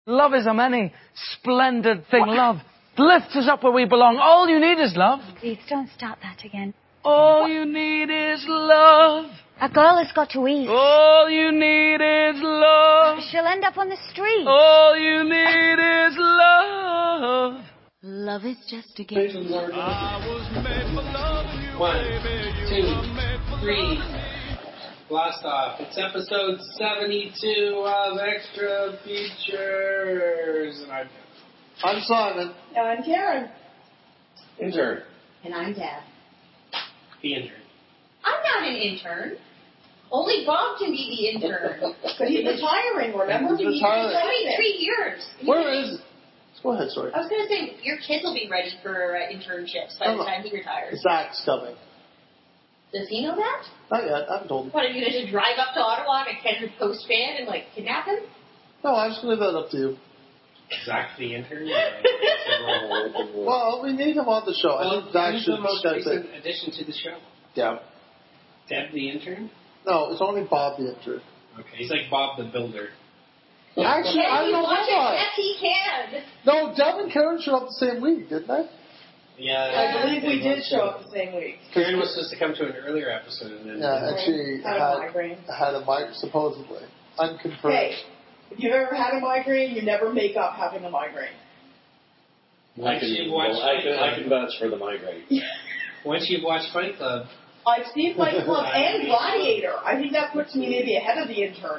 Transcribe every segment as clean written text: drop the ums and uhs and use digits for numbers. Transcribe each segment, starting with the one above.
Love is a many splendid thing. Love lifts us up where we belong. All you need is love. Please don't start that again. All you need is love. A girl has got to eat. All you need is love. She'll end up on the street. All you need is love. Love is just a game. I was made for loving you, 1, baby. 2, 3. Blast off. It's episode 72 of Extra Features. And I'm Simon. And I'm Karen. Intern. And I'm Deb. The intern. I'm not an intern. Only Bob can be the intern. But he's retiring, remember? He's retiring. Only 3 years. Where is it? Go ahead, sorry. I was going to say, your kids will be ready for internships by the time he retires. Zach's coming. Does he know that? Not yet. I haven't told him. What, are you going to drive up to Ottawa and attend the post van and, kidnap him? No, I'm just going to leave that up to you. Zach the intern? Well, we need him on the show. I think Zach who's should the most start recent addition to the show? Yeah. Deb the intern? No, it's only Bob the intern. Okay, he's like Bob the builder. Actually, I don't know watch why. it? Yes, he can. No, Deb and Karen showed up the same week, didn't they? Yeah. I believe we did show up the same week. Karen was supposed to come to an earlier episode and then... Yeah, and she Had a migraine. had a migraine, supposedly. Unconfirmed. Hey, if you've ever had a migraine, you never make up having a migraine. Once you've watched I can vouch for the migraine. Once you've watched Fight Club... I've seen Fight Club and Gladiator. I think that puts me maybe ahead of the intern.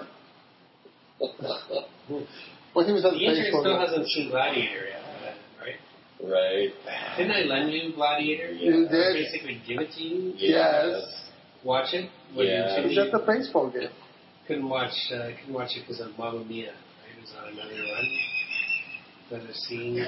Well, he was at The the intern baseball still game. hasn't seen Gladiator yet, right? Right. Didn't I lend you Gladiator? You Or did. basically give it to you? Yes. Watch it? When Yeah. you're He was at the baseball game. couldn't watch it because of Mamma Mia. Right? It was on another run. Another scene.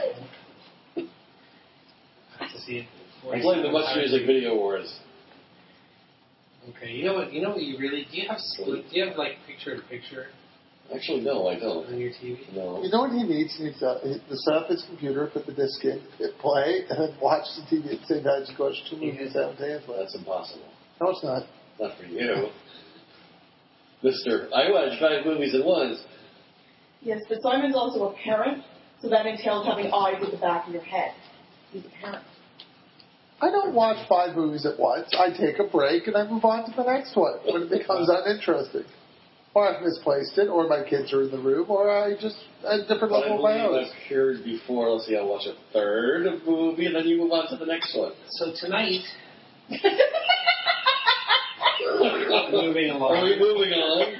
I have to see it. I blame the Much Music Video Wars. Okay, you know what you really do you have picture in picture Actually, no, I don't. on your TV? No. You know what he needs? He needs to set up his computer, put the disc in, hit play, and then watch the TV at the same time as you watch 2 movies simultaneously. That's impossible. No, it's not. Not for you. Mister, I watch 5 movies at once. Yes, but Simon's also a parent, so that entails having eyes at the back of your head. He's a parent. I don't watch 5 movies at once. I take a break and I move on to the next one when it becomes uninteresting. Or I've misplaced it, or my kids are in the room, or I just at a different But I level of my believe own. I've heard before, let's see, I'll watch a third movie and then you move on to the next one. So tonight, moving along. Are we moving on?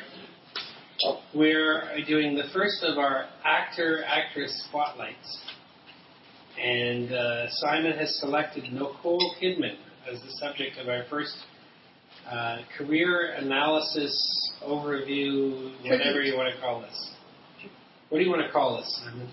We're doing the first of our actor-actress spotlights. And Simon has selected Nicole Kidman as the subject of our first career analysis overview, whatever you want to call this. What do you want to call this, Simon?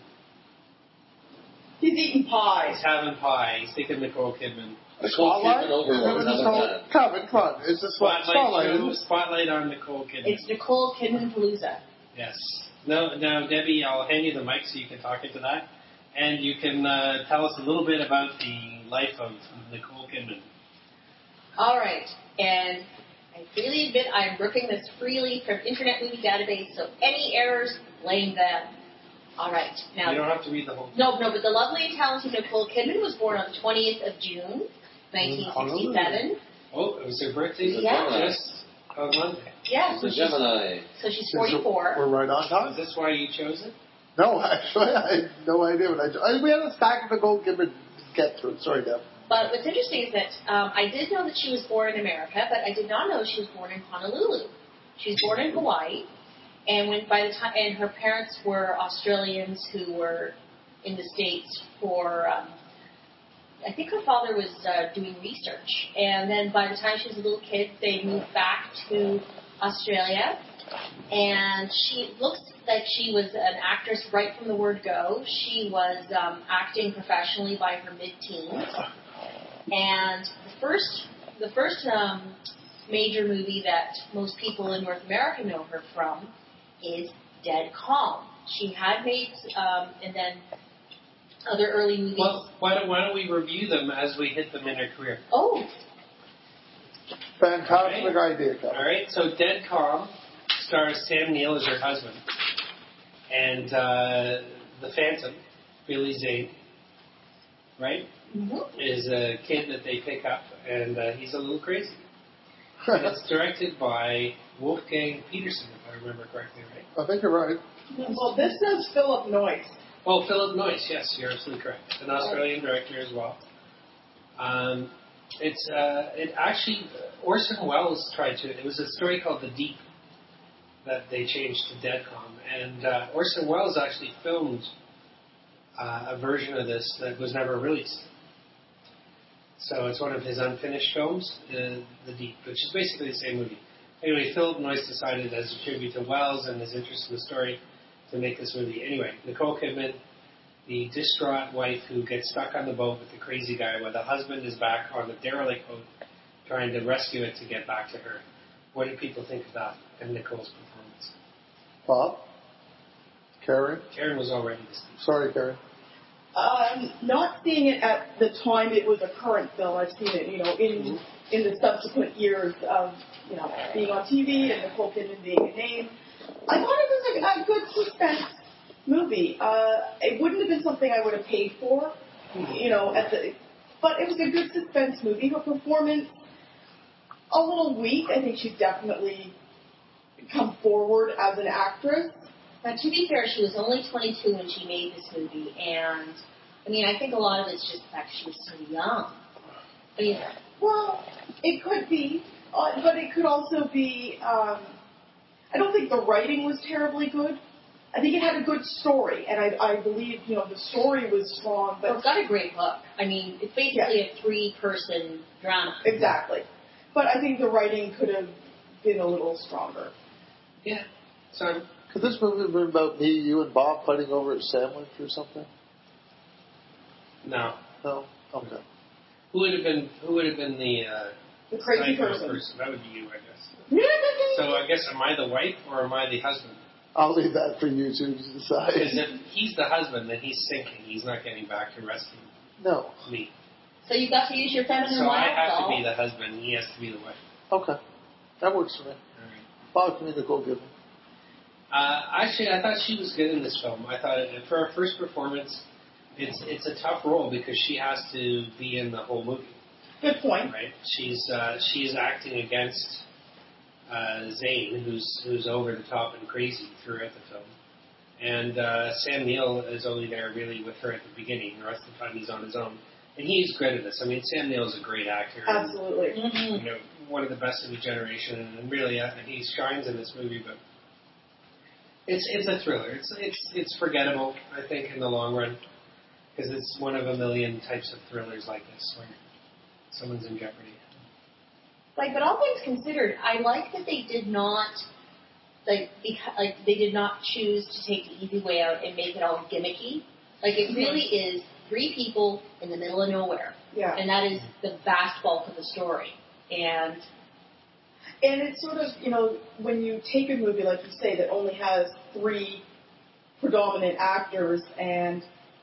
He's eating pie. He's having pie. He's thinking Nicole Kidman. Nicole Kidman over one another time. Come on. It's a spotlight. Show, spotlight on Nicole Kidman. It's Nicole Kidman Palooza. Yes. Now, Debbie, I'll hand you the mic so you can talk into that. And you can tell us a little bit about the life of Nicole Kidman. All right. And I freely admit I'm ripping this freely from Internet Movie Database, so any errors, blame them. All right. Now, You don't have to read the whole thing. No, but the lovely and talented Nicole Kidman was born on the 20th of June, 1967. Oh, it was her birthday? Yeah. Just on Monday. Yeah, The Gemini. so she's 44. We're right on Is time. this why you chose it? No, actually, I had no idea what we had a stack of Nicole Kidman to get through. Sorry, Deb. But what's interesting is that I did know that she was born in America, but I did not know she was born in Honolulu. She was born in Hawaii, and and her parents were Australians who were in the States for. I think her father was doing research, and then by the time she was a little kid, they moved back to Australia, and she looks like she was an actress right from the word go. She was acting professionally by her mid-teens. And the first major movie that most people in North America know her from is Dead Calm. She had made, and then other early movies. Well, why don't we review them as we hit them in her career? Oh, Fantastic idea, Kevin. All right, so Dead Calm stars Sam Neill as her husband. And the Phantom, Billy Zane, right, is a kid that they pick up, and he's a little crazy. And it's directed by Wolfgang Peterson, if I remember correctly, right? I think you're right. Well, this says Philip Noyce. Oh, Philip Noyce, yes, you're absolutely correct. An Australian director as well. It actually, Orson Welles tried to, it was a story called The Deep that they changed to Deadcom, and Orson Welles actually filmed a version of this that was never released. So it's one of his unfinished films, The Deep, which is basically the same movie. Anyway, Philip Noyce decided as a tribute to Welles and his interest in the story to make this movie. Anyway, Nicole Kidman, the distraught wife who gets stuck on the boat with the crazy guy while the husband is back on the derelict boat trying to rescue it to get back to her. What do people think of that and Nicole's performance? Bob? Karen? Karen was already this. Sorry, Karen. Not seeing it at the time it was a current film. I've seen it, in the subsequent years of, being on TV and Nicole Kidman being a name. I thought it was a good suspense movie. It wouldn't have been something I would have paid for, but it was a good suspense movie. Her performance, a little weak. I think she's definitely come forward as an actress. Now, to be fair, she was only 22 when she made this movie, and I think a lot of it's just the fact she was so young. Well, it could be, but it could also be. I don't think the writing was terribly good. I think it had a good story, and I believe the story was strong. But it's got a great book. It's basically a 3-person drama. Exactly, but I think the writing could have been a little stronger. Yeah. So. Could this movie have been about me, you, and Bob fighting over a sandwich or something? No. No? Okay. Who would have been the crazy person? That would be you, I guess. So I guess, am I the wife or am I the husband? I'll leave that for you two to decide. Because if he's the husband, then he's sinking. He's not getting back to rescue me. So you got to use your feminine So I have doll. to be the husband. He has to be the wife. Okay. That works for me. All right. Bob, can you Nicole Kidman? Actually, I thought she was good in this film. I thought for her first performance, it's a tough role because she has to be in the whole movie. Good point. Right? She's acting against Zane, who's over the top and crazy throughout the film, and Sam Neill is only there really with her at the beginning. The rest of the time he's on his own, and he's great at this. Sam Neill is a great actor. Absolutely. And, one of the best of his generation, and really he shines in this movie, but. It's a thriller. It's forgettable, I think, in the long run, because it's one of a million types of thrillers like this where someone's in jeopardy. But all things considered, I like that they did not they did not choose to take the easy way out and make it all gimmicky. It really is 3 people in the middle of nowhere, and that is the vast bulk of the story. And it's sort of, when you take a movie, like you say, that only has 3 predominant actors, and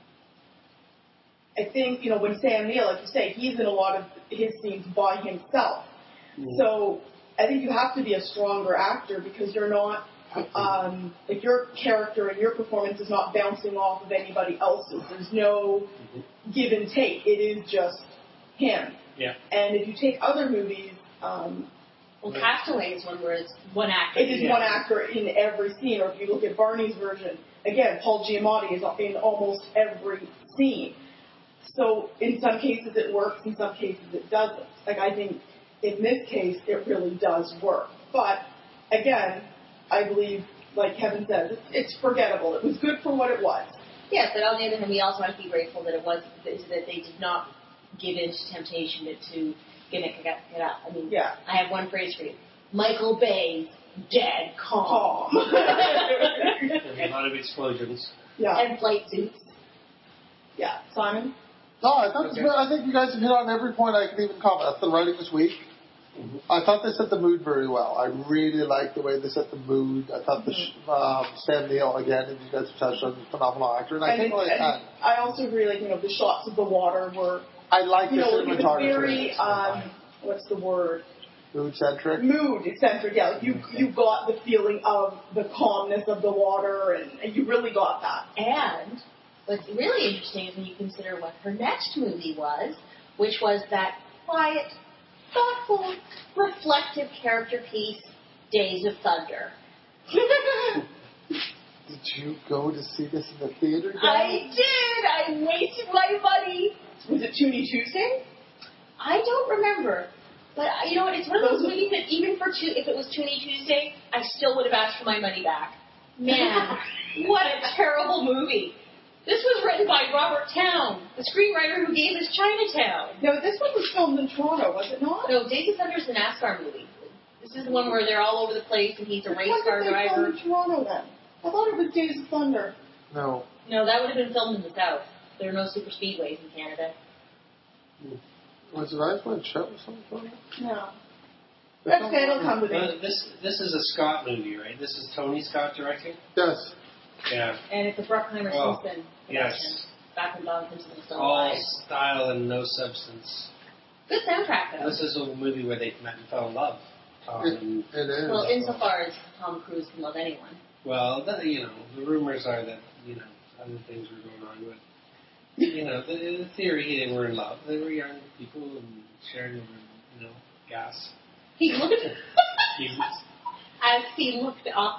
I think, when Sam Neill, like you say, he's in a lot of his scenes by himself. Mm-hmm. So I think you have to be a stronger actor because you're not, your character and your performance is not bouncing off of anybody else's. There's no give and take. It is just him. Yeah. And if you take other movies, Castaway is one where it's one actor. It is one actor in every scene. Or if you look at Barney's version, again, Paul Giamatti is in almost every scene. So in some cases it works, in some cases it doesn't. I think in this case it really does work. But again, I believe, like Kevin says, it's forgettable. It was good for what it was. Yes, but on the other hand, we also have to be grateful that that they did not give in to temptation to gimmick it up. I have one phrase for you. Michael Bay's dead calm. There'll be a lot of explosions. Yeah. And flight suits. Yeah. Simon? No, I think you guys have hit on every point I can even comment. I thought the writing was weak. Mm-hmm. I thought they set the mood very well. I really liked the way they set the mood. I thought Sam Neill, again, as you guys have touched on, phenomenal actor. And I also agree, the shots of the water were... I like the cinematography. Very, what's the word? Mood-centric. Mood eccentric, yeah. Like you got the feeling of the calmness of the water, and you really got that. And what's really interesting is when you consider what her next movie was, which was that quiet, thoughtful, reflective character piece, Days of Thunder. Did you go to see this in the theater, guys? I did! I wasted my money! Was it Toonie Tuesday? I don't remember. But you know what? It's one of those movies that even if it was Toonie Tuesday, I still would have asked for my money back. Man, what a terrible movie. This was written by Robert Towne, the screenwriter who gave us Chinatown. No, this one was filmed in Toronto, was it not? No, Days of Thunder is the NASCAR movie. This is the one where they're all over the place and he's a race car When did they driver. film in Toronto then? I thought it was Days of Thunder. No. No, that would have been filmed in the South. There are no super speedways in Canada. Was it Iceland Show or something? No. That's okay, it'll come to me. This is a Scott movie, right? This is Tony Scott directing? Yes. Yeah. And it's a Bruckheimer Simpson production. Yes. Back when Don Simpson was still All alive. style and no substance. Good soundtrack, though. This is a movie where they met and fell in love. It is. Well, insofar as Tom Cruise can love anyone. Well, the rumors are that, other things were going on with, the theory they were in love. They were young people and sharing, gas. He looked as he looked up.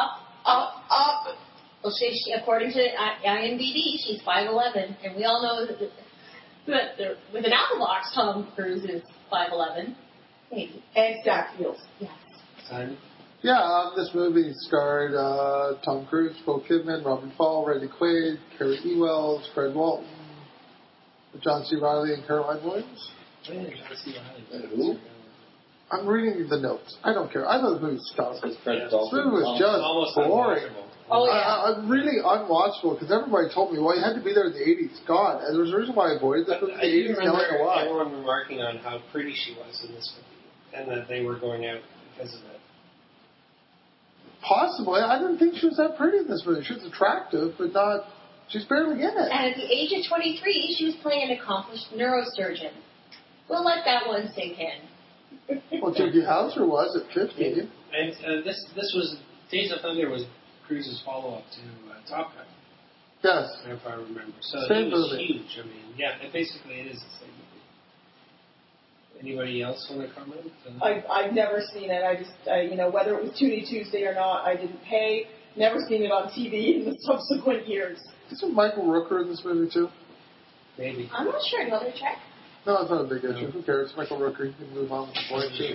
Well, she according to IMDb, she's 5'11", and we all know that with an apple box, Tom Cruise is 5'11", maybe. And stacked heels. Yes. Simon? Yeah, this movie starred Tom Cruise, Nicole Kidman, Robin Fall, Randy Quaid, Carrie Ewells, Fred Walton, John C. Reilly, and Caroline Williams. Who? I'm reading the notes. I don't care. I thought the movie stunk. This Fred movie was just almost boring. unwatchable. Oh, yeah. I'm really unwatchable because everybody told me, well, you had to be there in the 80s. God, and there was a reason why I avoided this movie in I the do 80s. Now I know remember why. everyone remarking on how pretty she was in this movie, and that they were going out because of it. Possibly. I didn't think she was that pretty in this movie. She was attractive, but not. She's barely in it. And at the age of 23, she was playing an accomplished neurosurgeon. We'll let that one sink in. Well, Doogie Howser was at 50. And this was Days of Thunder was Cruise's follow-up to Top Gun, Yes. if I remember. So Same it was movie. huge. I mean, yeah, basically it is the same movie. Anybody else want to comment? I've never seen it. I just, whether it was Toonie Tuesday or not, I didn't pay. Never seen it on TV in the subsequent years. Isn't Michael Rooker in this movie, too? Maybe. I'm not sure. Do you want me to check? No, it's not a big issue. Who cares? Michael Rooker. You can move on with the point, too.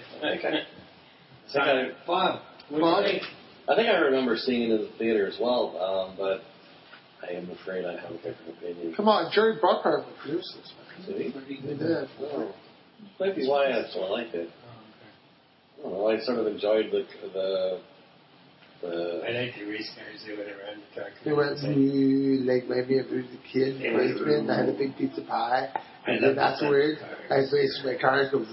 Okay. Bob, what do Bob? you think? I think I remember seeing it in the theater as well, but I am afraid I have a different opinion. Come on, Jerry Bruckheimer produced this. See? He did. Oh. Might be why I so liked it. I don't know. I sort of enjoyed the I like the race cars. They went around the track. He went, like when we were a kid, and I had a big pizza pie. And then afterward, I raced my cars go.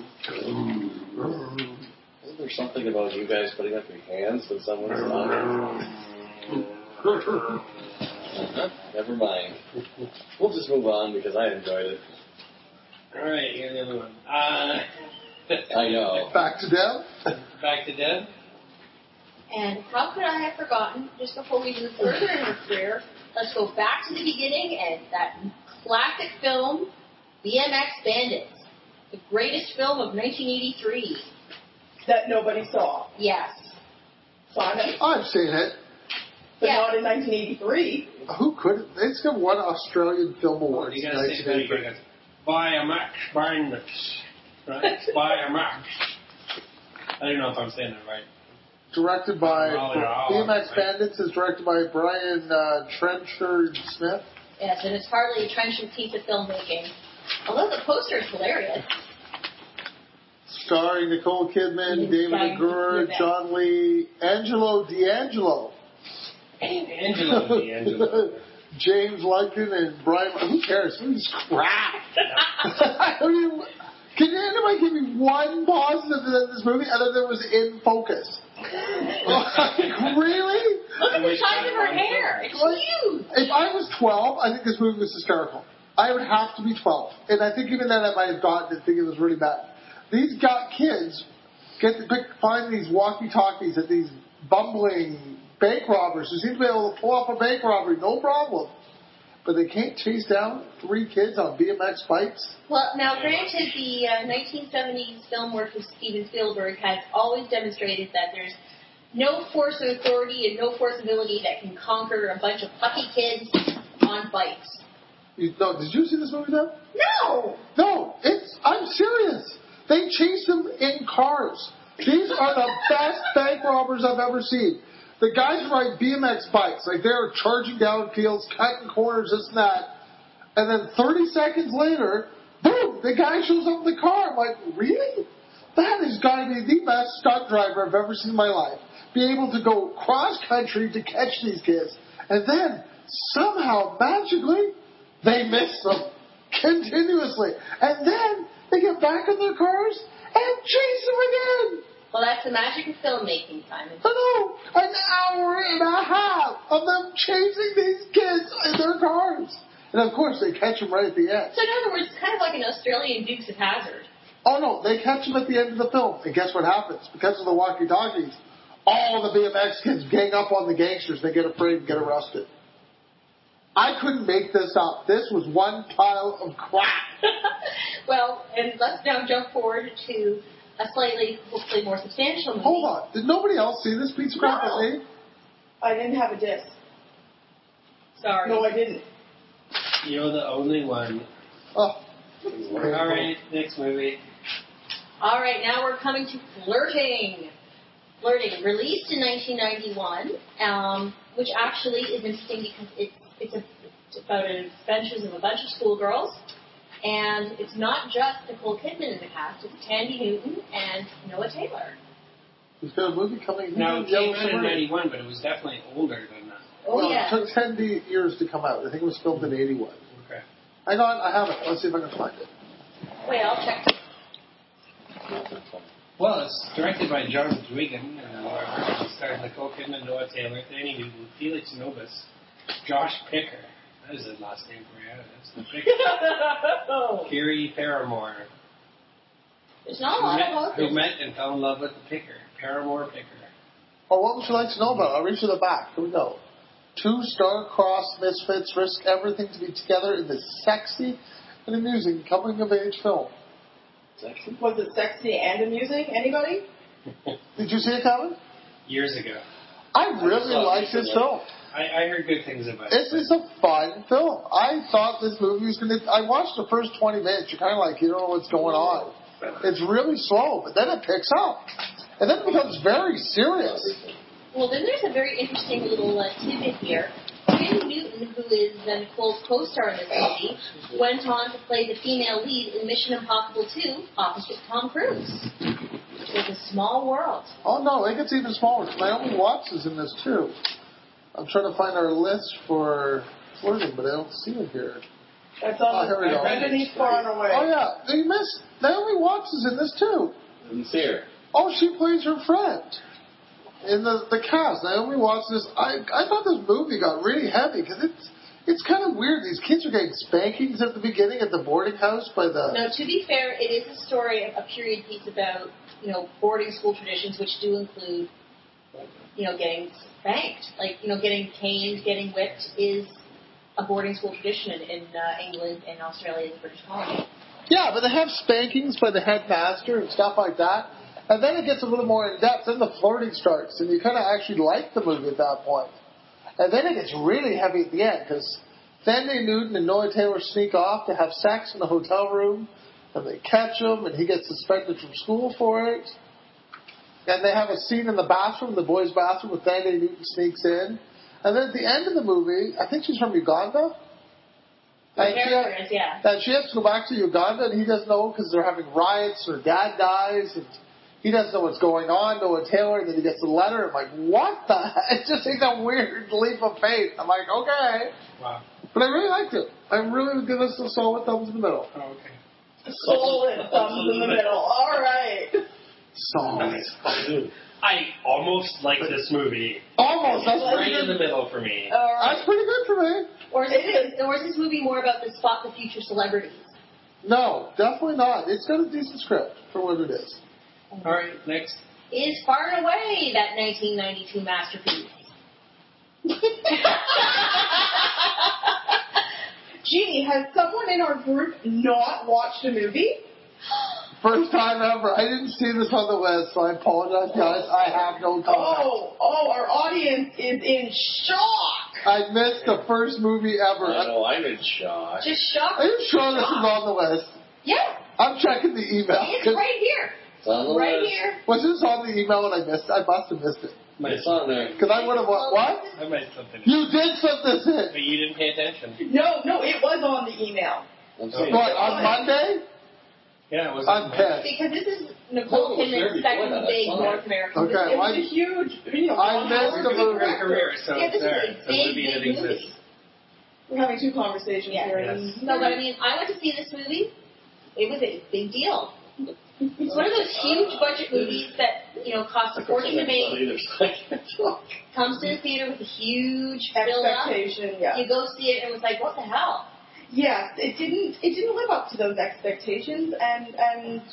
Isn't there something about you guys putting up your hands when someone's talking? Never mind. We'll just move on because I enjoyed it. All right, here's the other one. I know. Back to Deb. Back to Deb. And how could I have forgotten, just before we move further in her career, let's go back to the beginning and that classic film, BMX Bandits, the greatest film of 1983. That nobody saw. Yes. Simon? I've seen it. But Yeah. not in 1983. Who could? It's got one Australian Film Oh, Award. you gotta say that again. BMX Bandits. Right? BMX. I don't know if I'm saying that right. Directed by BMX right. Bandits is directed by Brian Trenchard Smith. Yes, and it's hardly a trenchant piece of filmmaking. Although the poster is hilarious. Starring Nicole Kidman, Yes, David thank Agur, you. John Lee, Angelo D'Angelo, Angelo D'Angelo. James Lunkin, and Brian. Who cares? This is crap. I mean, can anybody give me one positive in this movie other than it was in focus? Like, really? Look at the size of her hair. It's huge. If I was 12, I think this movie was hysterical. I would have to be 12. And I think even then I might have gotten it thinking it was really bad. these kids find these walkie-talkies at these bumbling bank robbers who seem to be able to pull off a bank robbery, no problem. But they can't chase down 3 kids on BMX bikes? Well, now granted, the 1970s film work of Steven Spielberg has always demonstrated that there's no force of authority and no force ability that can conquer a bunch of puppy kids on bikes. No, did you see this movie, though? No! No, I'm serious. They chase them in cars. These are the best bank robbers I've ever seen. The guys ride BMX bikes, like they're charging down fields, cutting corners, this and that. And then 30 seconds later, boom, the guy shows up in the car. I'm like, really? That has got to be the best stunt driver I've ever seen in my life. Be able to go cross country to catch these kids. And then, somehow, magically, they miss them continuously. And then they get back in their cars and chase them again. Well, that's the magic of filmmaking, Simon. I know. An hour and a half of them chasing these kids in their cars. And of course, they catch them right at the end. So in other words, it's kind of like an Australian Dukes of Hazzard. Oh, no. They catch them at the end of the film. And guess what happens? Because of the walkie-talkies, all the BMX kids gang up on the gangsters. They get afraid and get arrested. I couldn't make this up. This was one pile of crap. Well, and let's now jump forward to a slightly, hopefully more substantial movie. Hold on. Did nobody else see this piece of crap No. with me? I didn't have a disc. Sorry. No, I didn't. You're the only one. Oh. All right, next movie. All right, now we're coming to Flirting. Flirting, released in 1991, which actually is interesting because it's about adventures of a bunch of schoolgirls. And it's not just Nicole Kidman in the cast, it's Tandy Newton and Noah Taylor. Is there a movie coming? No, it came out in 91, but it was definitely older than that. Oh, well, yeah. It took 10 years to come out. I think it was filmed in 81. Okay. Hang on, I have it. Let's see if I can find it. Wait, I'll check. Well, it's directed by John Dwigan, and it stars Nicole Kidman, Noah Taylor, Tandy Newton, Felix Nobis, Josh Picker. That is a last name for you. That's the Picker. Kiri Paramore. There's not a lot about Who this. met and fell in love with the Picker. Paramore Picker. Oh, what would you like to know about it? I'll reach to the back. Here we go. 2 star-crossed misfits risk everything to be together in this sexy and amusing coming-of-age film. Sexy? Was it sexy and amusing? Anybody? Did you see it, Kevin? Years ago. I really liked this film. I heard good things about it. This is a fun film. I thought this movie was going to... I watched the first 20 minutes. You're kind of like, you don't know what's going on. It's really slow, but then it picks up. And then it becomes very serious. Well, then there's a very interesting little tidbit here. Tandy Newton, who is Nicole's co-star in this movie, went on to play the female lead in Mission Impossible 2 opposite Tom Cruise. It's a small world. Oh, no, it gets even smaller. Naomi Watts is in this, too. I'm trying to find our list for Flirting, but I don't see it here. That's on here we go. Underneath Far and Away. Oh, yeah. You missed. Naomi Watts is in this, too. Didn't see her. Oh, she plays her friend. In the cast, Naomi Watts is... I thought this movie got really heavy, because it's kind of weird. These kids are getting spankings at the beginning at the boarding house by the... No, to be fair, it is a story, a period piece about, boarding school traditions, which do include, getting spanked. Like, getting caned, getting whipped is a boarding school tradition in England and Australia and the British colony. Yeah, but they have spankings by the headmaster and stuff like that. And then it gets a little more in-depth. Then the flirting starts, and you kind of actually like the movie at that point. And then it gets really heavy at the end, because Tandy Newton and Noah Taylor sneak off to have sex in the hotel room, and they catch him, and he gets suspended from school for it. And they have a scene in the bathroom, the boys' bathroom, with Tandy Newton sneaks in. And then at the end of the movie, I think she's from Uganda. And she has to go back to Uganda, and he doesn't know because they're having riots, or dad dies, and he doesn't know what's going on. Noah Taylor, and then he gets a letter. I'm like, what the heck? It just takes a weird leap of faith. I'm like, okay. Wow. But I really liked it. I really would give this a solid thumbs in the middle. Oh, okay. Solid thumbs in the middle. All right. Solid. I almost like this movie. Almost. That's Right pretty in the good. middle for me. All right. That's pretty good for me. Or is this movie more about the spot the future celebrities? No, definitely not. It's got a decent script for what it is. All right, next. Is Far and Away that 1992 masterpiece? Jeannie, has someone in our group not watched a movie? First time ever. I didn't see this on the list, so I apologize, guys. I have no comment. Our audience is in shock. I missed the first movie ever. I know, I'm in shock. Just shock. Are you sure this is on the list? Yeah, I'm checking the email. it's right here. It's on the Right list. here. Was this on the email and I missed it? I must have missed it. It's on there. Because I would have... What? I might something. You did slip this in. But you didn't pay attention. No, it was on the email. I'm saying. What, on Monday? Yeah, it was. I'm pissed. Because this is Nicole No, it was there Kidman's before second that. big I saw it. North American Okay, movie. It was a huge, I missed the movie. Her career, so Yeah, it's this there. is It's a a big, movie that big exists. movie. We're having two conversations Yeah. here. Yes. No, but I mean, I went to see this movie. It was a big deal. It's one of those huge budget movies that, cost a fortune to make, comes to the theater with a huge build-up. Expectation, yeah. You go see it and it was like, what the hell? Yes, it didn't live up to those expectations, and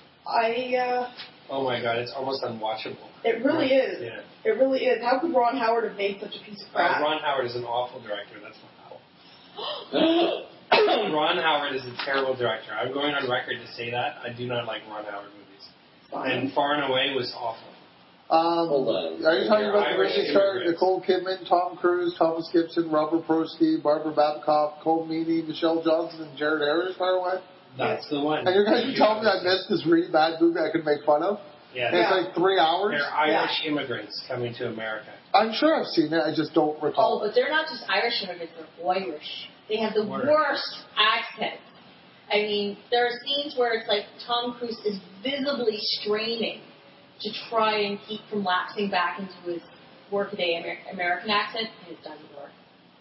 I Oh my god, it's almost unwatchable. it really is. Yeah. It really is. How could Ron Howard have made such a piece of crap? Ron Howard is an awful director. That's not how. Ron Howard is a terrible director. I'm going on record to say that. I do not like Ron Howard movies. And Far and Away was awful. Hold on. Are you talking about the Irish movie star immigrants. Nicole Kidman, Tom Cruise, Thomas Gibson, Robert Prosky, Barbara Babcock, Cole Meany, Michelle Johnson, and Jared Harris, Far Away? That's the one. And you're going to tell me I missed this really bad movie I could make fun of? Yeah. And it's like 3 hours? They're Irish immigrants coming to America. I'm sure I've seen it, I just don't Oh, recall it. but they're not just Irish immigrants, they're Irish. They have the Word. worst accents. I mean, there are scenes where it's like Tom Cruise is visibly straining to try and keep from lapsing back into his workaday American accent, and it doesn't work.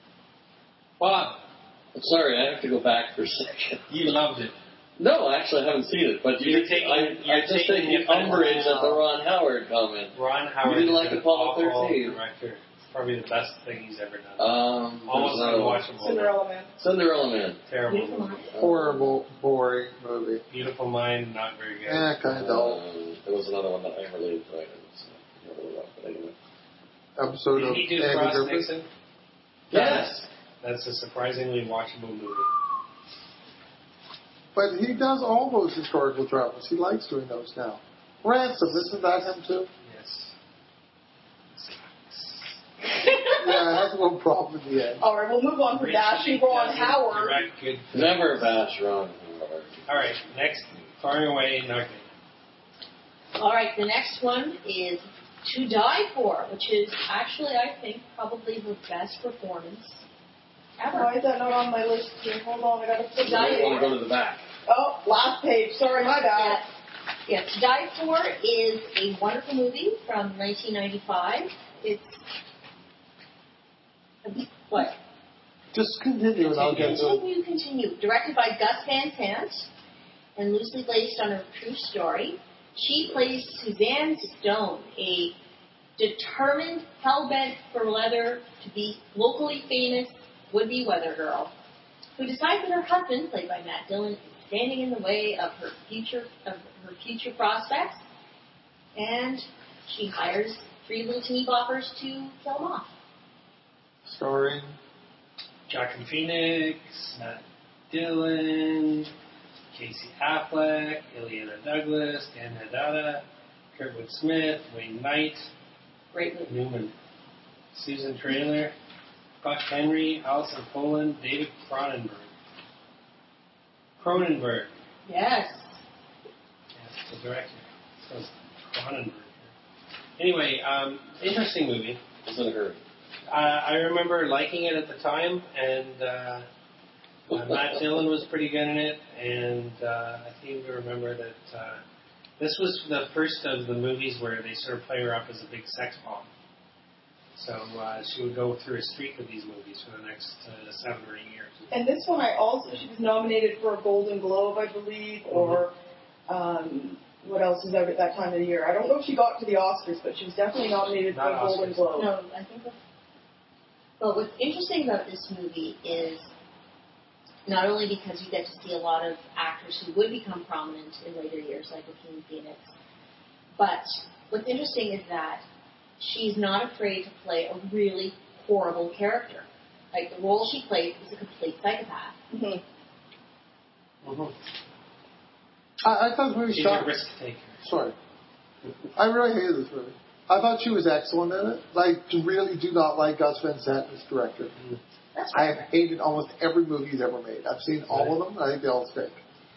Bob, I'm sorry, I have to go back for a second. you loved it. No, actually, I haven't seen it, but You're taking- I just taking take it umbrage at the Ron Howard comment. Ron Howard You didn't is like an Apollo awful 13. director. It's probably the best thing he's ever done. There's Almost another one. unwatchable. Cinderella Man. Cinderella Man. Terrible. Beautiful movie. Mind. Horrible, boring movie. Beautiful Mind, not very good. Kind of. There was another one that I related to. I didn't really like, but anyway. Episode Did of he do Andy Frost Griffith. Nixon? Yes. That's a surprisingly watchable movie. But he does all those historical dramas. He likes doing those now. Ransom, isn't that him too? Yes. Yeah, it has a little problem in the end. All right, we'll move on from dashing Ron Doesn't Howard. direct good films. Never bash Ron Howard. All right, next, Far and Away, not good. All right, the next one is To Die For, which is actually, I think, probably her best performance ever. Why is that not on my list here? Hold on, I gotta put You might that want to in. go to the back. Oh, last page. Sorry, my bad. Yeah, To Die For is a wonderful movie from 1995. It's what? Just continue and I'll get to it. Continue. Directed by Gus Van Sant and loosely based on a true story. She plays Suzanne Stone, a determined, hell-bent for leather to be locally famous would-be weather girl, who decides that her husband, played by Matt Dillon, is standing in the way of her future prospects, and she hires 3 little teeny boppers to kill him off. Starring Joaquin Phoenix, Matt Dillon, Casey Affleck, Ileana Douglas, Dan Hedada, Kurtwood Smith, Wayne Knight, Great movie. Newman, Susan Traylor, Buck Henry, Alison Poland, David Cronenberg. Yes. Yes, the director. So it's Cronenberg. Anyway, interesting movie. Isn't her? I remember liking it at the time, and Matt Dillon was pretty good in it, and I seem to remember that this was the first of the movies where they sort of play her up as a big sex bomb. So she would go through a streak of these movies for the next 7 or 8 years. And this one, she was nominated for a Golden Globe, I believe, or what else was out at that time of the year? I don't know if she got to the Oscars, but she was definitely nominated for Not a Golden Oscars. Globe. No, I think. Well, what's interesting about this movie is Not only because you get to see a lot of actors who would become prominent in later years, like Joaquin Phoenix, but what's interesting is that she's not afraid to play a really horrible character. Like, the role she played was a complete psychopath. I thought this movie She's sucked. a risk taker. Sorry. I really hated this movie. I thought she was excellent in it. Like, really do not like Gus Van Sant as director. That's I right. have hated almost every movie he's ever made. I've seen all of them, and I think they all stink.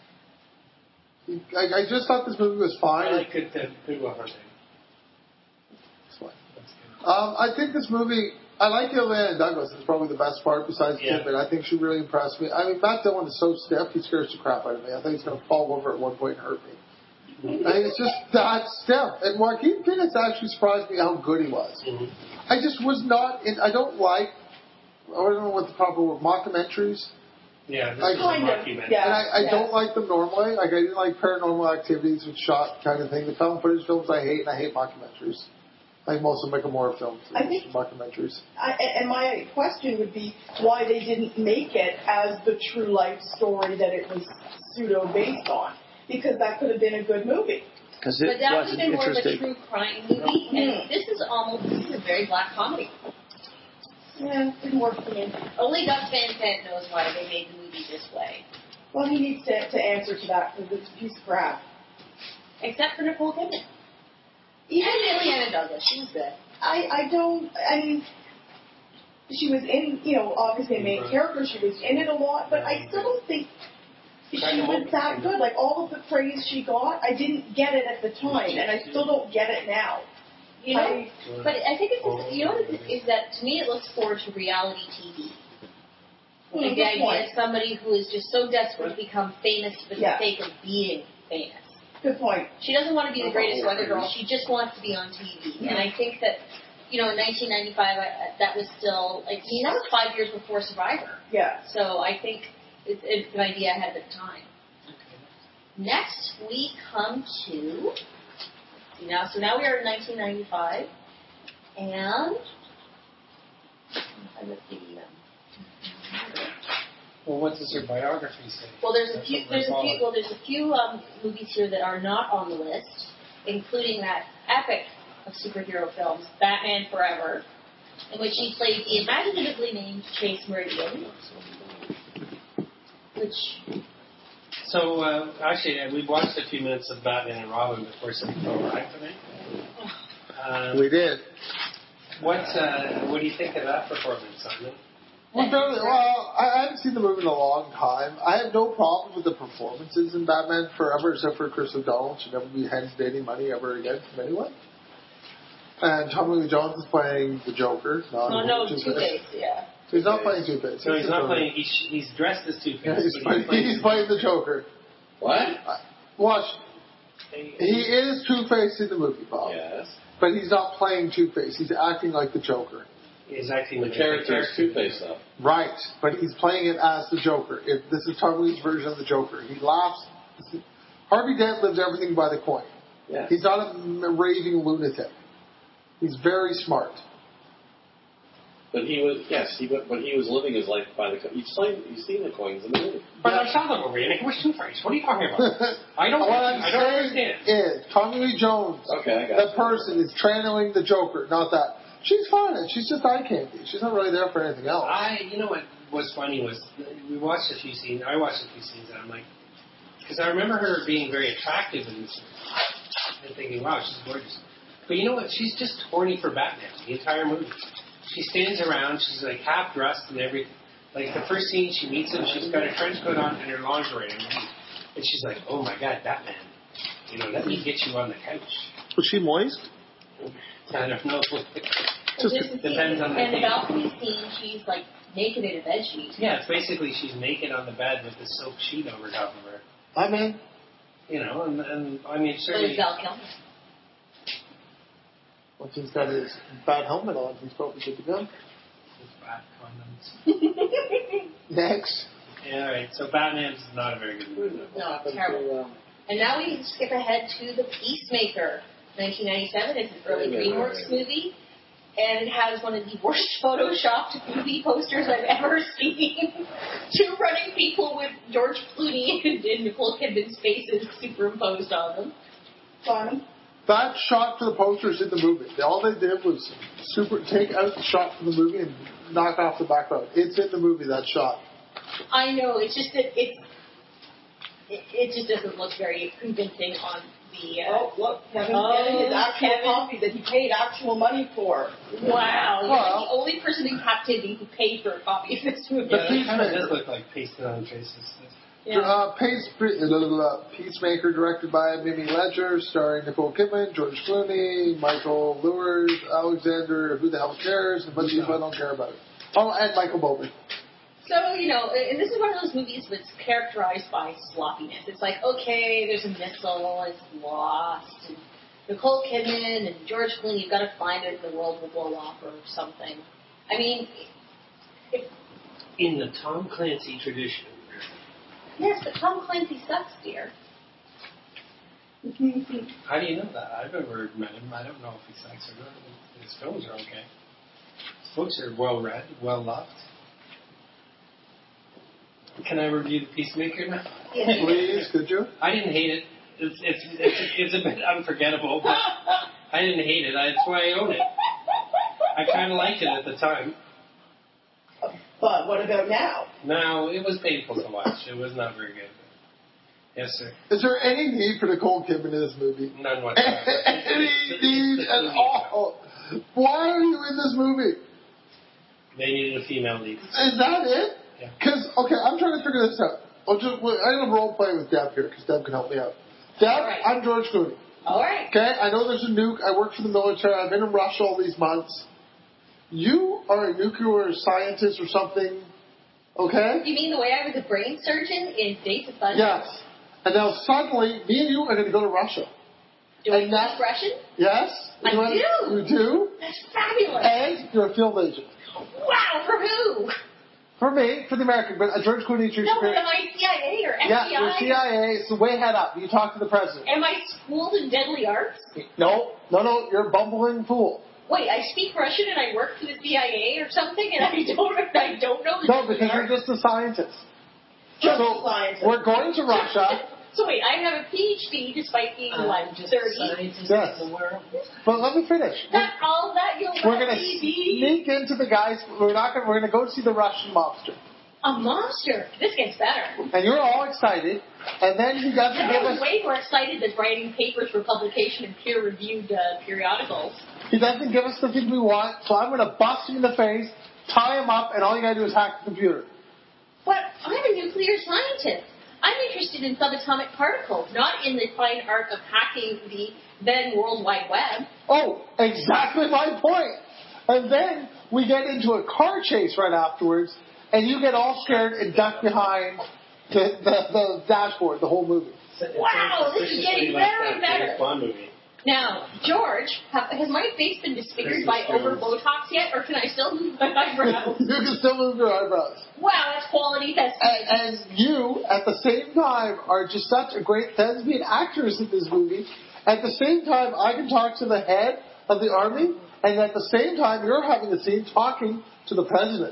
I just thought this movie was fine. I like Good Will Hunting. It's fine. That's good. I think this movie, I like Illeana Douglas. It's probably the best part besides Yeah. Kidman. I think she really impressed me. I mean, Matt Dillon is so stiff, he scares the crap out of me. I think he's going to fall over at one point and hurt me. I think it's just that stiff. And Joaquin Phoenix actually surprised me how good he was. I just was not, I don't like, I don't know what the proper word, mockumentaries. Yeah, this I- is a Kind of, mockumentary. yeah. And I don't like them normally. Like, I didn't like Paranormal Activities with shot kind of thing. The found footage films I hate, and I hate mockumentaries. Like most of Michael Moore films, I think- mockumentaries. And my question would be why they didn't make it as the true life story that it was pseudo based on, because that could have been a good movie. Because But it that would have wasn't been more of a interesting. true crime movie, and this is a very black comedy. Yeah, didn't work for me. Only Gus Van Sant knows why they made the movie this way. Well, he needs to answer to that because it's a piece of crap. Except for Nicole Kidman. Even And Illeana Douglas, she was good. I mean, she was in, obviously a main character. She was in it a lot, but I still don't think she was that good. Like, all of the praise she got, I didn't get it at the time, and I still don't get it now. You know? But I think it's, what it is that to me it looks forward to reality TV. Like the idea of somebody who is just so desperate to become famous for the sake of being famous. Good point. She doesn't want to be the greatest weather girl. She just wants to be on TV. And I think that, in 1995, that was still, that was 5 years before Survivor. Yeah. So I think it's an idea ahead of its time. Next, we come to, so now we are in 1995, and Well, what does her biography say? Well, there's a few movies here that are not on the list, including that epic of superhero films, Batman Forever, in which he played the imaginatively named Chase Meridian, So, actually, we watched a few minutes of Batman and Robin before something arrived tonight. We did. What do you think of that performance, Simon? Well, I haven't seen the movie in a long time. I have no problem with the performances in Batman Forever, except for Chris O'Donnell. Should never be handed any money ever again from anyone. And Tommy Lee Jones is playing the Joker. Two-Face, yeah. So he's not playing Two-Face. So he's not playing. He's dressed as Two-Face. Yeah, he's playing the Joker. What? Watch. He is Two-Face in the movie, Bob. Yes. But he's not playing Two-Face. He's acting like the Joker. He's acting The character is Two-Face, though. Right, but he's playing it as the Joker. This is Tommy Lee's version of the Joker. He laughs. Harvey Dent lives everything by the coin. Yeah. He's not a raving lunatic. He's very smart. But he was living his life by the coin. You've seen the coins in the movie. But I saw the movie, and it was Two-Face. What are you talking about? I don't understand. Is Tommy Lee Jones, the person, is channeling the Joker, not that. She's fine. She's just eye candy. She's not really there for anything else. You know what was funny was we watched a few scenes. I watched a few scenes, and I'm like, because I remember her being very attractive in this movie, and thinking, wow, she's gorgeous. But you know what? She's just horny for Batman the entire movie. She stands around. She's like half dressed and everything. Like the first scene, she meets him. She's got her trench coat on and her lingerie underneath, and she's like, "Oh my God, Batman! Let me get you on the couch." Was she moist? I don't know. Depends on the scene. And the balcony scene, she's like naked in a bed sheet. Yeah, it's basically she's naked on the bed with the silk sheet over top of her. I'm in. And I mean, certainly. Val Kilmer. Once he's got his bad helmet on, he's probably good to go. His bad condoms. Next. Yeah, all right. So Batman's not a very good movie. No, terrible. And now we skip ahead to The Peacemaker, 1997. It's an early DreamWorks movie, and it has one of the worst photoshopped movie posters I've ever seen. Two running people with George Clooney and Nicole Kidman's faces superimposed on them. Simon? That shot for the posters in the movie. All they did was take out the shot from the movie and knock off the background. It's in the movie, that shot. I know, it's just that it just doesn't look very convincing on the... Oh, look, Kevin's getting his actual copy that he paid actual money for. Wow, you're the only person in captivity who paid for a copy of this movie. Yeah, it kind of does look like pasted on faces. Yeah. Peacemaker, directed by Mimi Ledger, starring Nicole Kidman, George Clooney, Michael Lewis, Alexander, who the hell cares, and a bunch of people I don't care about. Oh, and Michael Bowman. So, you know, and this is one of those movies that's characterized by sloppiness. It's like, okay, there's a missile, it's lost, and Nicole Kidman and George Clooney, you've got to find it, the world will blow up or something. I mean... In the Tom Clancy tradition. Yes, but Tom Clancy sucks, dear. How do you know that? I've never met him. I don't know if he sucks or not. His films are okay. His books are well read, well loved. Can I review The Peacemaker now? Please, could you? I didn't hate it. It's a bit unforgettable, but I didn't hate it. That's why I own it. I kind of liked it at the time. But what about now? No, it was painful to watch. It was not very good. Yes, sir. Is there any need for Nicole Kidman in this movie? None whatsoever. Any need at all? Why are you in this movie? They needed a female lead. Is that it? Yeah. Because, okay, I'm trying to figure this out. I'm going to role play with Deb here, because Deb can help me out. Deb, Right. I'm George Clooney. All right. Okay, I know there's a nuke. I work for the military. I've been in Russia all these months. You are a nuclear scientist or something, okay? You mean the way I was a brain surgeon in Days of Thunder? Yes. And now suddenly, me and you are going to go to Russia. Do I speak Russian? Yes? I do. You do? That's fabulous. And you're a field agent. Wow, for who? For me, for the American, but George Clooney is your No, but superior. am I CIA or FBI? Yeah, you're CIA. It's the way head up. You talk to the president. Am I schooled in deadly arts? No, you're a bumbling fool. Wait, I speak Russian and I work for the CIA or something, and I don't know the No, deadly because you're arts? just a scientist. Just So, a scientist. we're going to Russia. So wait, I have a PhD despite being, 30? Yes. But let me finish. That's all that you'll We're let going to me be? sneak into the guys. We're going to go see the Russian mobster. A monster. This gets better. And you're all excited. And then you got to give I'm us. way more excited than writing papers for publication in peer-reviewed periodicals. He doesn't give us the thing we want, so I'm going to bust him in the face, tie him up, and all you got to do is hack the computer. But I'm a nuclear scientist. I'm interested in subatomic particles, not in the fine art of hacking the then World Wide Web. Oh, exactly my point. And then we get into a car chase right afterwards, and you get all scared and duck behind the dashboard the whole movie. Wow, this is getting better and better. James Bond movie. Now, George, has my face been disfigured by over-Botox yet, or can I still move my eyebrows? You can still move your eyebrows. Wow, that's quality testing. And you, at the same time, are just such a great thespian actress in this movie. At the same time, I can talk to the head of the army, and at the same time, you're having a scene talking to the president.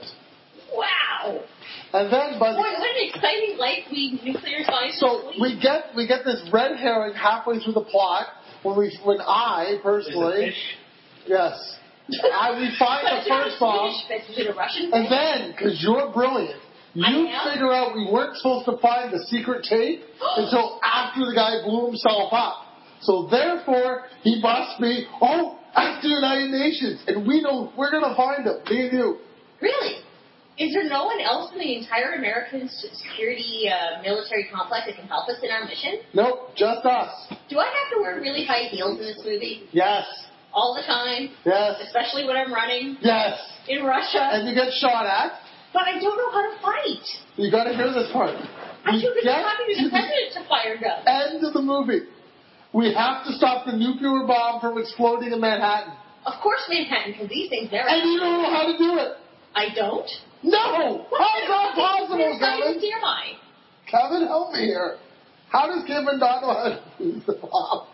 Wow. And then, Boy, what an exciting life we nuclear scientists so lead. we get this red herring halfway through the plot when I personally, yes, we find the first bomb, Is it a Russian and fish? then because you're brilliant, you figure out we weren't supposed to find the secret tape until after the guy blew himself up. So therefore, he busts me. Oh, that's the United Nations, and we know we're gonna find him. Me and you. Really? Is there no one else in the entire American security military complex that can help us in our mission? Nope, just us. Do I have to wear really high heels in this movie? Yes. All the time? Yes. Especially when I'm running Yes. in Russia? And you get shot at. But I don't know how to fight. You got to hear this part. I'm too busy talking to the president to fire guns. End of the movie. We have to stop the nuclear bomb from exploding in Manhattan. Of course Manhattan, because these things never And you don't know how to do it. I don't? No! How's that possible, What Kevin? am I? Kevin, help me here. How does Kevin not know how to use the bomb?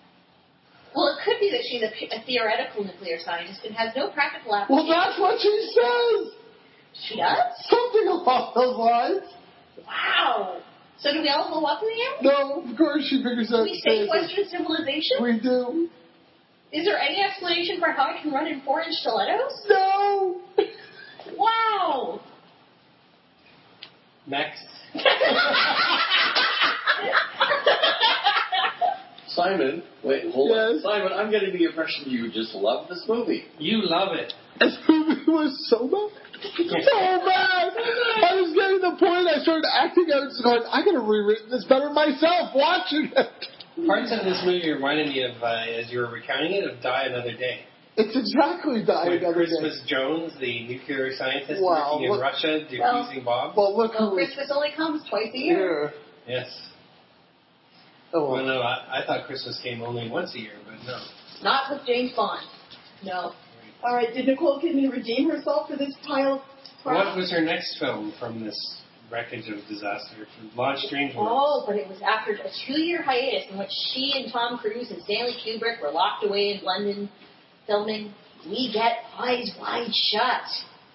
Well, it could be that she's a theoretical nuclear scientist and has no practical Well, application. that's what she says. She does? Something along those lines. Wow. So do we all go up in the air? No, of course she figures out. Do we say Western civilization? We do. Is there any explanation for how I can run in 4-inch stilettos? No. Wow. Next. Simon, wait, hold on. Yes. Simon, I'm getting the impression you just love this movie. You love it. This movie was so bad. So bad. I was getting to the point I started acting out and going, I could have rewritten this better myself watching it. Parts of this movie reminded me of, as you were recounting it, of Die Another Day. It's exactly Die With Another Christmas Day. Jones, the nuclear scientist Wow, working in look- Russia, defusing bombs. Well, look Well, who was Christmas only comes twice a year. here. Yes. Oh, Well, no, I thought Christmas came only once a year, but no. Not with James Bond. No. All right, did Nicole Kidman redeem herself for this pile of crap? What was her next film from this wreckage of disaster? Launch Strange Worlds. Oh, but it was after a 2-year hiatus in which she and Tom Cruise and Stanley Kubrick were locked away in London filming We Get Eyes Wide Shut.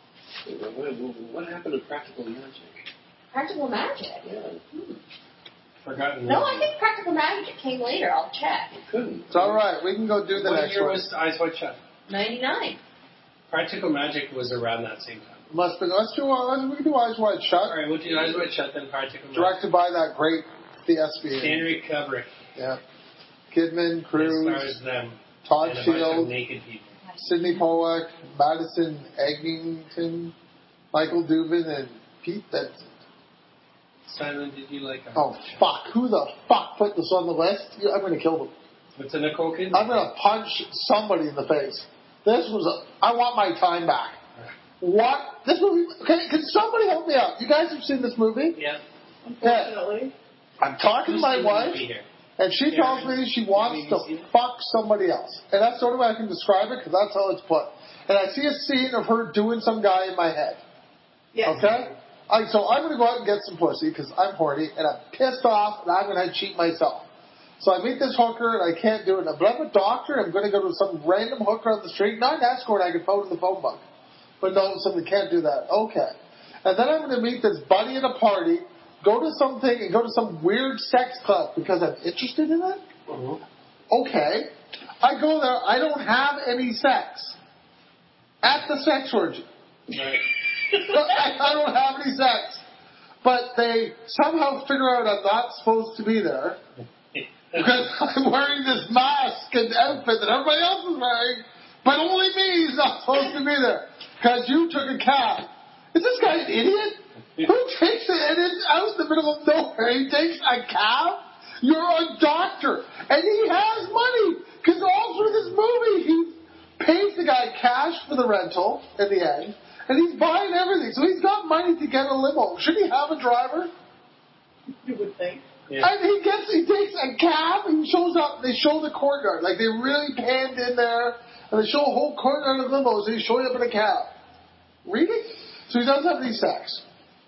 What happened to Practical Magic? Practical Magic? Yeah, Forgotten. No, movie. I think Practical Magic came later. I'll check. it couldn't. it's all right. We can go do the What next year one. was Eyes Wide Shut? 99. Practical Magic was around that same time. Must be. We can do Eyes Wide Shut. All right, we'll do Eyes Wide Shut, then Practical Magic. Directed by that great thespian. Stanley Kubrick. Yeah. Kidman, It Cruise, stars them. Todd and a bunch of Field, naked people. Sidney Pollack, Madison Eglinton, Michael Dubin, and Pete Benson. Simon, did you like Oh, fuck. Who the fuck put this on the list? I'm going to kill them. What's a Nicole Kidman? I'm going to punch somebody in the face. This was I want my time back. What? This movie... Okay, can somebody help me out? You guys have seen this movie? Yeah. Unfortunately. I'm talking to my wife, and she tells me she wants to fuck somebody else. And that's the only way I can describe it, because that's how it's put. And I see a scene of her doing some guy in my head. Yes. Okay? So I'm going to go out and get some pussy, because I'm horny, and I'm pissed off, and I'm going to cheat myself. So I meet this hooker, and I can't do it. But I'm a doctor, I'm going to go to some random hooker on the street. Not an escort, I can phone in the phone book. But no, somebody can't do that. Okay. And then I'm going to meet this buddy at a party, go to something, and go to some weird sex club, because I'm interested in it? Mm-hmm. Okay. I go there, I don't have any sex. At the sex orgy. Right. I don't have any sex. But they somehow figure out I'm not supposed to be there. Because I'm wearing this mask and outfit that everybody else is wearing, but only me is not supposed to be there. Because you took a cab. Is this guy an idiot? Who takes it and it's out in the middle of nowhere? He takes a cab? You're a doctor. And he has money. Because all through this movie, he pays the guy cash for the rental in the end. And he's buying everything. So he's got money to get a limo. Should he have a driver? You would think. Yeah. And he takes a cab and he shows up. They show the courtyard. Like they really panned in there. And they show a whole courtyard of limos. And he's showing up in a cab. Really? So he doesn't have any sex.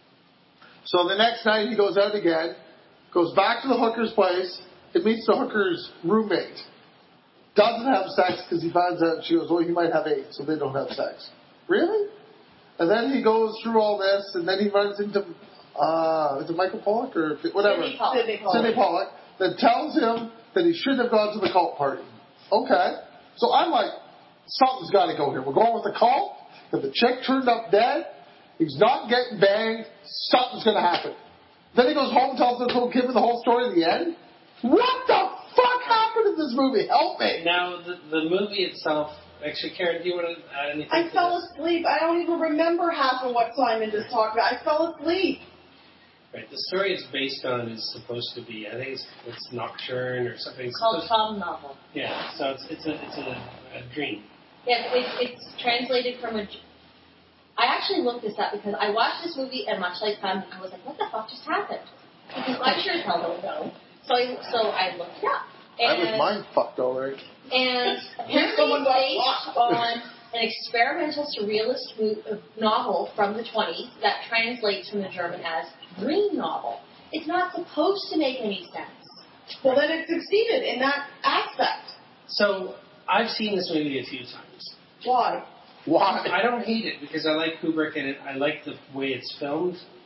So the next night he goes out again. Goes back to the hooker's place. It meets the hooker's roommate. Doesn't have sex because he finds out, she goes, well, he might have AIDS, so they don't have sex. Really? And then he goes through all this, and then he runs into, is it Michael Pollock or whatever? Sidney Pollock. That tells him that he shouldn't have gone to the cult party. Okay. So I'm like, something's got to go here. We're going with the cult. If the chick turned up dead, he's not getting banged, something's going to happen. Then he goes home and tells Nicole Kidman the whole story at the end. What the fuck happened in this movie? Help me. Now, the movie itself, actually, Karen, do you want to add anything I to fell this? asleep. I don't even remember half of what Simon just talked about. I fell asleep. Right, the story it's based on is supposed to be, I think it's Nocturne or something. It's called Tom Novel. Yeah, so it's a dream. Yeah, it's translated from a... I actually looked this up because I watched this movie and much like Simon, I was like, what the fuck just happened? Because I sure as hell don't know. So I looked it up. I And, was mind fucked already. And apparently Someone got it's based on an experimental surrealist novel from the 20s that translates from the German as dream novel. It's not supposed to make any sense. Well, then it succeeded in that aspect. So, I've seen this movie a few times. Why? Why? I don't hate it because I like Kubrick and I like the way it's filmed.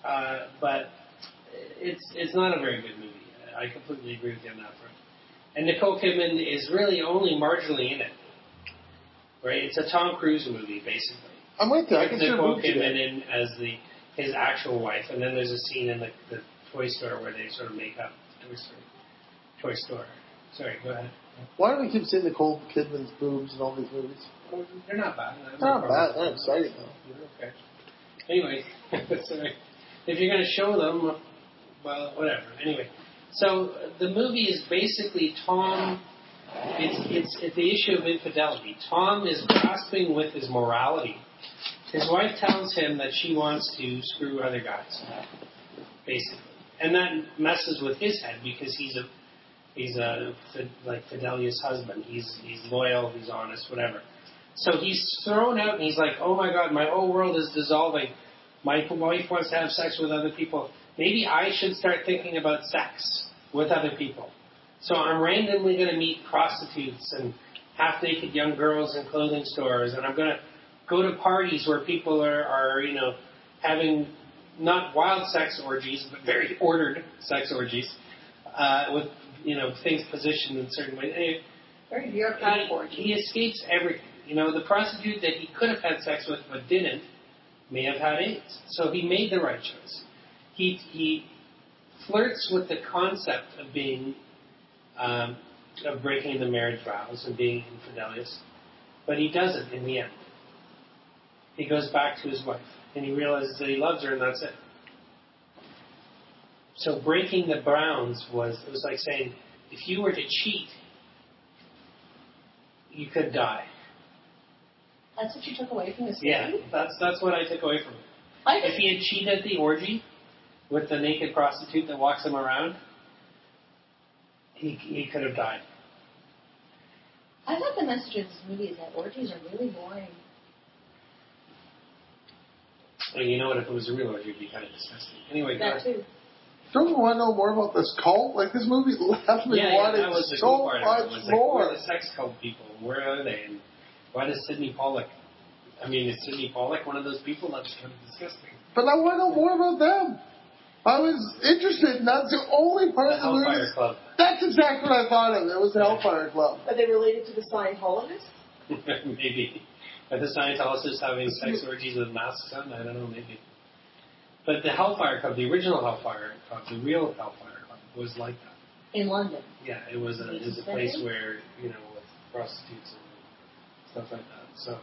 but it's not a very good movie. I completely agree with you on that front. And Nicole Kidman is really only marginally in it. Right? It's a Tom Cruise movie, basically. I'm with you. I can Nicole Kidman in as his actual wife, and then there's a scene in the toy store where they sort of make up toy store. Sorry, go ahead. Why do we keep seeing Nicole Kidman's boobs in all these movies? Well, they're not bad. They're not bad. They're exciting, though. They're okay. Anyway, sorry. If you're going to show them, well, whatever. Anyway, so the movie is basically Tom. It's the issue of infidelity. Tom is grasping with his morality. His wife tells him that she wants to screw other guys, basically, and that messes with his head because he's a like Fidelius husband. He's loyal. He's honest. Whatever. So he's thrown out, and he's like, "Oh my God, my whole world is dissolving. My wife wants to have sex with other people. Maybe I should start thinking about sex with other people." So I'm randomly going to meet prostitutes and half-naked young girls in clothing stores, and I'm going to go to parties where people are having not wild sex orgies, but very ordered sex orgies, with, things positioned in certain ways. Anyway, Very bureaucratic orgy. he escapes everything. The prostitute that he could have had sex with but didn't may have had AIDS. So he made the right choice. He flirts with the concept of being of breaking the marriage vows and being infidelious, but he doesn't in the end. He goes back to his wife, and he realizes that he loves her, and that's it. So breaking the bounds was like saying, if you were to cheat, you could die. That's what you took away from this movie? Yeah, that's what I took away from it. If he had cheated at the orgy with the naked prostitute that walks him around, he could have died. I thought the message of this movie is that orgies are really boring. Well, you know what? If it was a real orgy, it'd be kind of disgusting. Anyway, That too. Don't you want to know more about this cult? Like, this movie left me wanting that was the so cool part much of it. Was more. Where are the sex cult people? Where are they? And why does Sidney Pollack? I mean, is Sidney Pollack one of those people? That's kind of disgusting. But I want to know more about them. I was interested, and that's the only part The of the movie. Hellfire Club. That's exactly what I thought of. It was the Hellfire Club. Are they related to the Scientologists? Maybe. Are the Scientologists having sex orgies with masks on? I don't know, maybe. But the Hellfire Club, the original Hellfire Club, the real Hellfire Club, was like that. In London. Yeah, it was a place where, with prostitutes and stuff like that. So,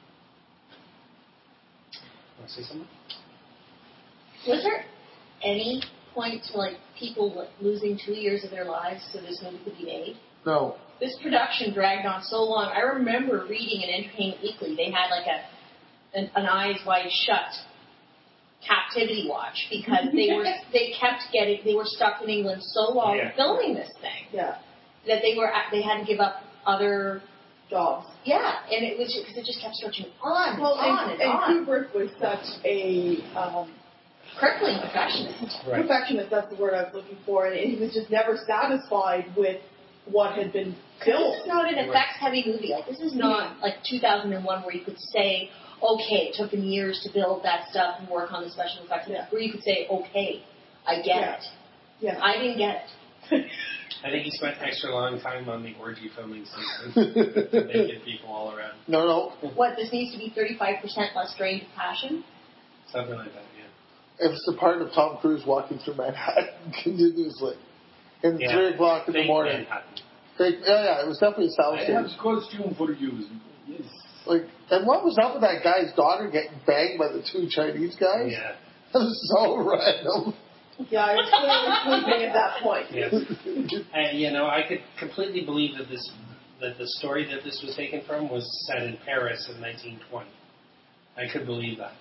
want to say something? Was there any point to people losing 2 years of their lives so this movie could be made? No. This production dragged on so long. I remember reading in Entertainment Weekly, they had an eyes wide shut captivity watch because they were stuck in England so long filming this thing that they had to give up other jobs. Yeah, and it was because it just kept stretching on and on. And Kubrick was such a crippling perfectionist. Right. Perfectionist, that's the word I was looking for, and he was just never satisfied with what had been built. This is not an effects-heavy movie. This is not like 2001 where you could say, okay, it took him years to build that stuff and work on the special effects. Yeah. Where you could say, okay, I get it. Yeah. I didn't get it. I think he spent extra long time on the orgy filming sequence. Naked people all around. No. What, this needs to be 35% less drained of passion? Something like that, yeah. It was the part of Tom Cruise walking through Manhattan continuously. In 3 o'clock in the morning. Fake, it was definitely South Stage. I have costume for you. Yes. And what was up with that guy's daughter getting banged by the 2 Chinese guys? Yeah. That was so random. Yeah, I was clearly sleeping at that point. Yeah. I could completely believe that the story that this was taken from was set in Paris in 1920. I could believe that.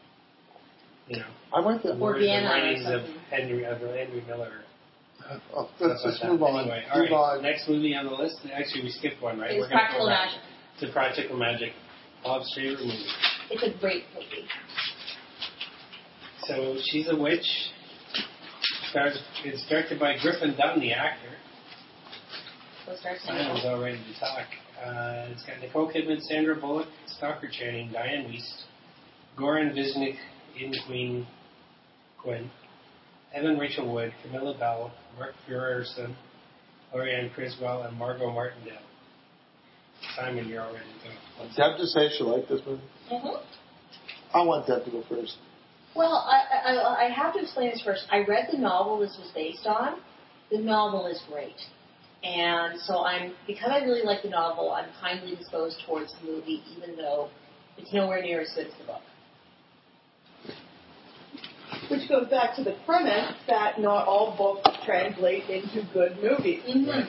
I went there. Or Vienna the writings or of Henry Miller. Let's just move on. Anyway, all right. Next movie on the list. Actually, we skipped one, right? It's Practical Magic. To Practical Magic, Bob's favorite movie. It's a great movie. So she's a witch. It's directed by Griffin Dunn, the actor. Simon's all ready to talk. It's got Nicole Kidman, Sandra Bullock, Stockard Channing, Diane Wiest, Goran Visnik, Aidan Queen, Quinn, Evan Rachel Wood, Camilla Bell, Mark Furerson, Lorianne Criswell, and Margot Martindale. Simon, you're already going. Deb just say she liked this movie. Mm-hmm. I want Deb to go first. Well, I have to explain this first. I read the novel this was based on. The novel is great. And so because I really like the novel, I'm kindly disposed towards the movie, even though it's nowhere near as good as the book. Which goes back to the premise that not all books translate into good movies. Mm-hmm.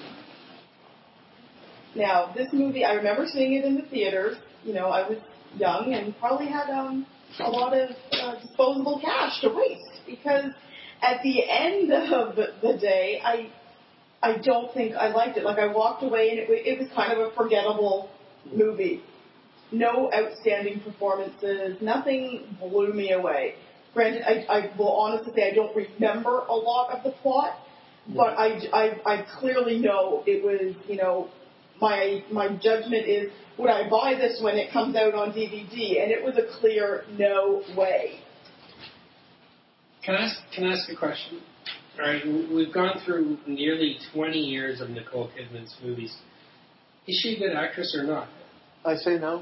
Now, this movie, I remember seeing it in the theaters. You know, I was young and probably had a lot of disposable cash to waste, because at the end of the day, I don't think I liked it. Like, I walked away and it was kind of a forgettable movie. No outstanding performances. Nothing blew me away. Granted, I will honestly say I don't remember a lot of the plot, but I clearly know it was, you know, my judgment is, would I buy this when it comes out on DVD? And it was a clear no way. Can I ask a question? All right, we've gone through nearly 20 years of Nicole Kidman's movies. Is she a good actress or not? I say no.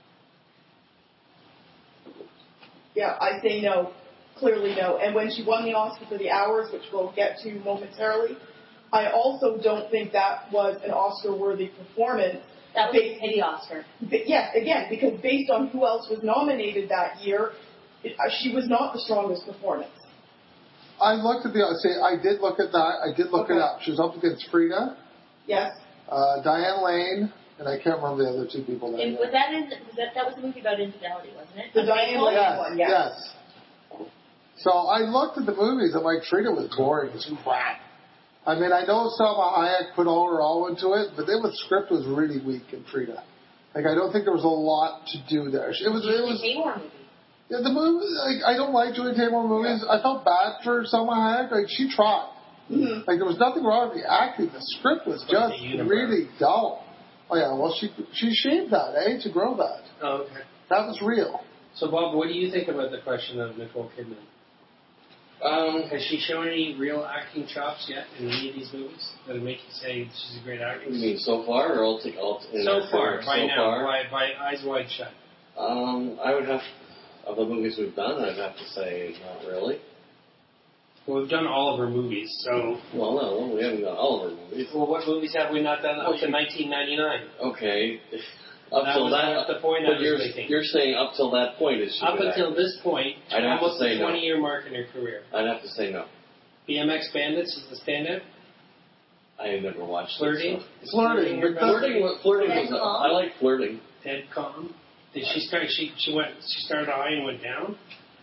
Yeah, I say no. Clearly no. And when she won the Oscar for The Hours, which we'll get to momentarily, I also don't think that was an Oscar-worthy performance. That was a pity Oscar. Yes, again, because based on who else was nominated that year, she was not the strongest performance. I looked at I did look at that. I did look it up. She was up against Frida. Yes. Diane Lane, and I can't remember the other two people there. And was that was a movie about infidelity, wasn't it? The Diane Lane one, yes. Yes. So I looked at the movies. I'm like, Frida was boring as crap. I mean, I know Selma Hayek put all her all into it, but then the script was really weak in Frida. Like, I don't think there was a lot to do there. It was. Tamor movie. Yeah, the movie. Like, I don't like doing Tamor movies. Yeah. I felt bad for Selma Hayek. Like, she tried. Mm-hmm. Like, there was nothing wrong with the acting. The script was just really dull. Oh yeah, well she shaved that, to grow that. Oh, okay. That was real. So Bob, what do you think about the question of Nicole Kidman? Has she shown any real acting chops yet in any of these movies that would make you say she's a great actress? You mean so far, or so far, by eyes wide shut? I would have, of the movies we've done, I'd have to say not really. Well, we've done all of her movies, so... Well, no, we haven't done all of her movies. Well, what movies have we not done up to 1999? Okay. That was the point I was making. You're saying up till that point is she up until this point, almost the 20-year mark in her career. I'd have to say no. BMX Bandits is the standout? I have never watched Flirting? it. So. Flirting was... I like Flirting. Dead Calm. Did she start... She started high and went down?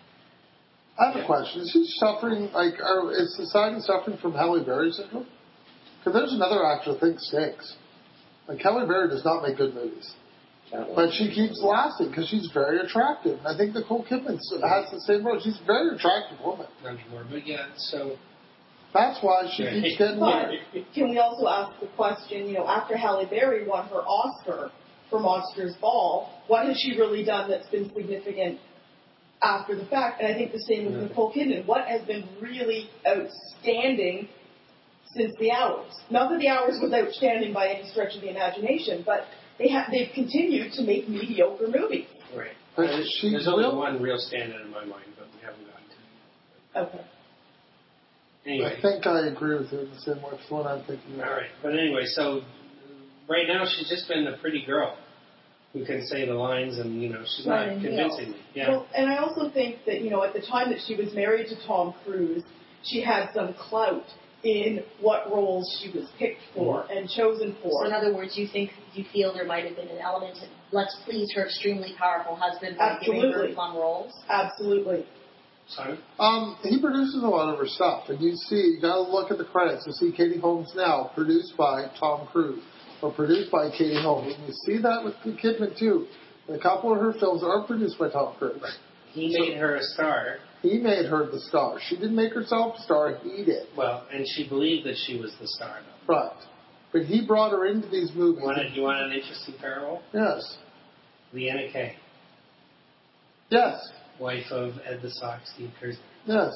I have a question. Is she suffering, is society suffering from Halle Berry syndrome? Because there's another actor I think stinks. Like, Halle Berry does not make good movies. But she keeps lasting because she's very attractive. I think Nicole Kidman has the same role. She's a very attractive woman. But yeah, so... That's why she keeps getting married. Can we also ask the question, after Halle Berry won her Oscar for Monsters Ball, what has she really done that's been significant after the fact? And I think the same with Nicole Kidman. What has been really outstanding since The Hours? Not that The Hours was outstanding by any stretch of the imagination, but they've continued to make mediocre movies. Right. There's only one real standout in my mind, but we haven't gotten to it. Okay. Anyway. I think I agree with you in the same way. It's the one I'm thinking of. All right. But anyway, so right now she's just been a pretty girl who can say the lines and, she's not convincing me. Yeah. Well, and I also think that, at the time that she was married to Tom Cruise, she had some clout in what roles she was picked for and chosen for. So in other words, you feel there might have been an element of let's please her extremely powerful husband by giving her fun roles? Absolutely. Simon? He produces a lot of her stuff, and you got to look at the credits to see Katie Holmes Now, produced by Tom Cruise, or produced by Katie Holmes. And you see that with Kidman too. And a couple of her films are produced by Tom Cruise. Right. He made her a star. He made her the star. She didn't make herself a star. He did. Well, and she believed that she was the star, though. Right. But he brought her into these movies. You want an interesting parallel? Yes. Leanna Kay. Yes. Wife of Ed the Sock, Steve Kersner. Yes.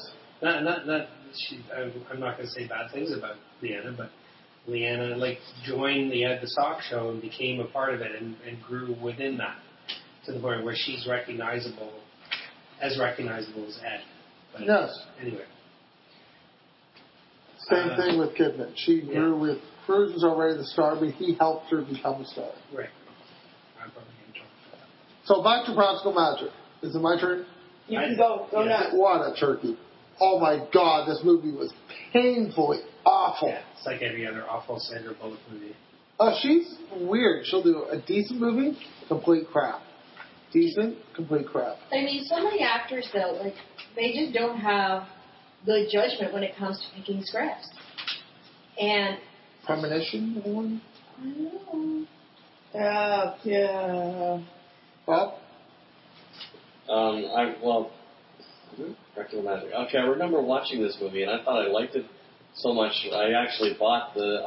not. I'm not going to say bad things about Leanna, but Leanna joined the Ed the Sock show and became a part of it and grew within that to the point where she's recognizable as Ed. But Yes. Anyway. Same thing with Kidman. She grew with Cruz was already the star, but he helped her become a star. Right. I'm probably going to talk about that. So back to Practical Magic. Is it my turn? You can go nuts. What a turkey. Oh my God, this movie was painfully awful. Yeah, it's like every other awful Sandra Bullock movie. She's weird. She'll do a decent movie, complete crap. Decent, complete crap. I mean, so many actors, though, they just don't have good judgment when it comes to picking scripts. And... Premonition, anyone? I don't know. Yeah. Bob? Practical Magic. Okay, I remember watching this movie, and I thought I liked it so much. I actually bought the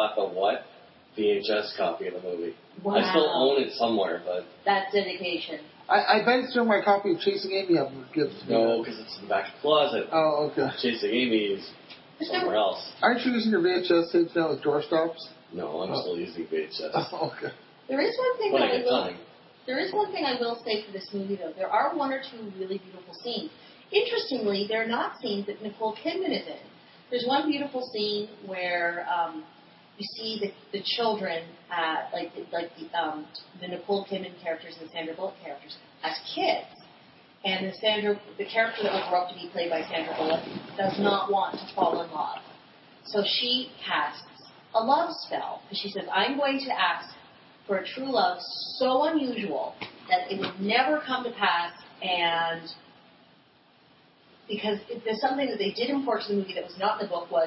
VHS copy of the movie. Wow. I still own it somewhere, but That's dedication. I bet it's still my copy of Chasing Amy I would give to me. no, because it's in the back of the closet. Oh, okay. Chasing Amy is somewhere else. Aren't you using your VHS tapes now with doorstops? No, I'm still using VHS. Oh, okay. There is one thing When that I get time. There is one thing I will say for this movie, though. There are one or two really beautiful scenes. Interestingly, they're not scenes that Nicole Kidman is in. There's one beautiful scene where you see the children, the Nicole Kidman characters and the Sandra Bullock characters, as kids. And the character that will grow up to be played by Sandra Bullock does not want to fall in love. So she casts a love spell. Because she says, I'm going to ask for a true love so unusual that it would never come to pass, and because there's something that they did import to the movie that was not in the book was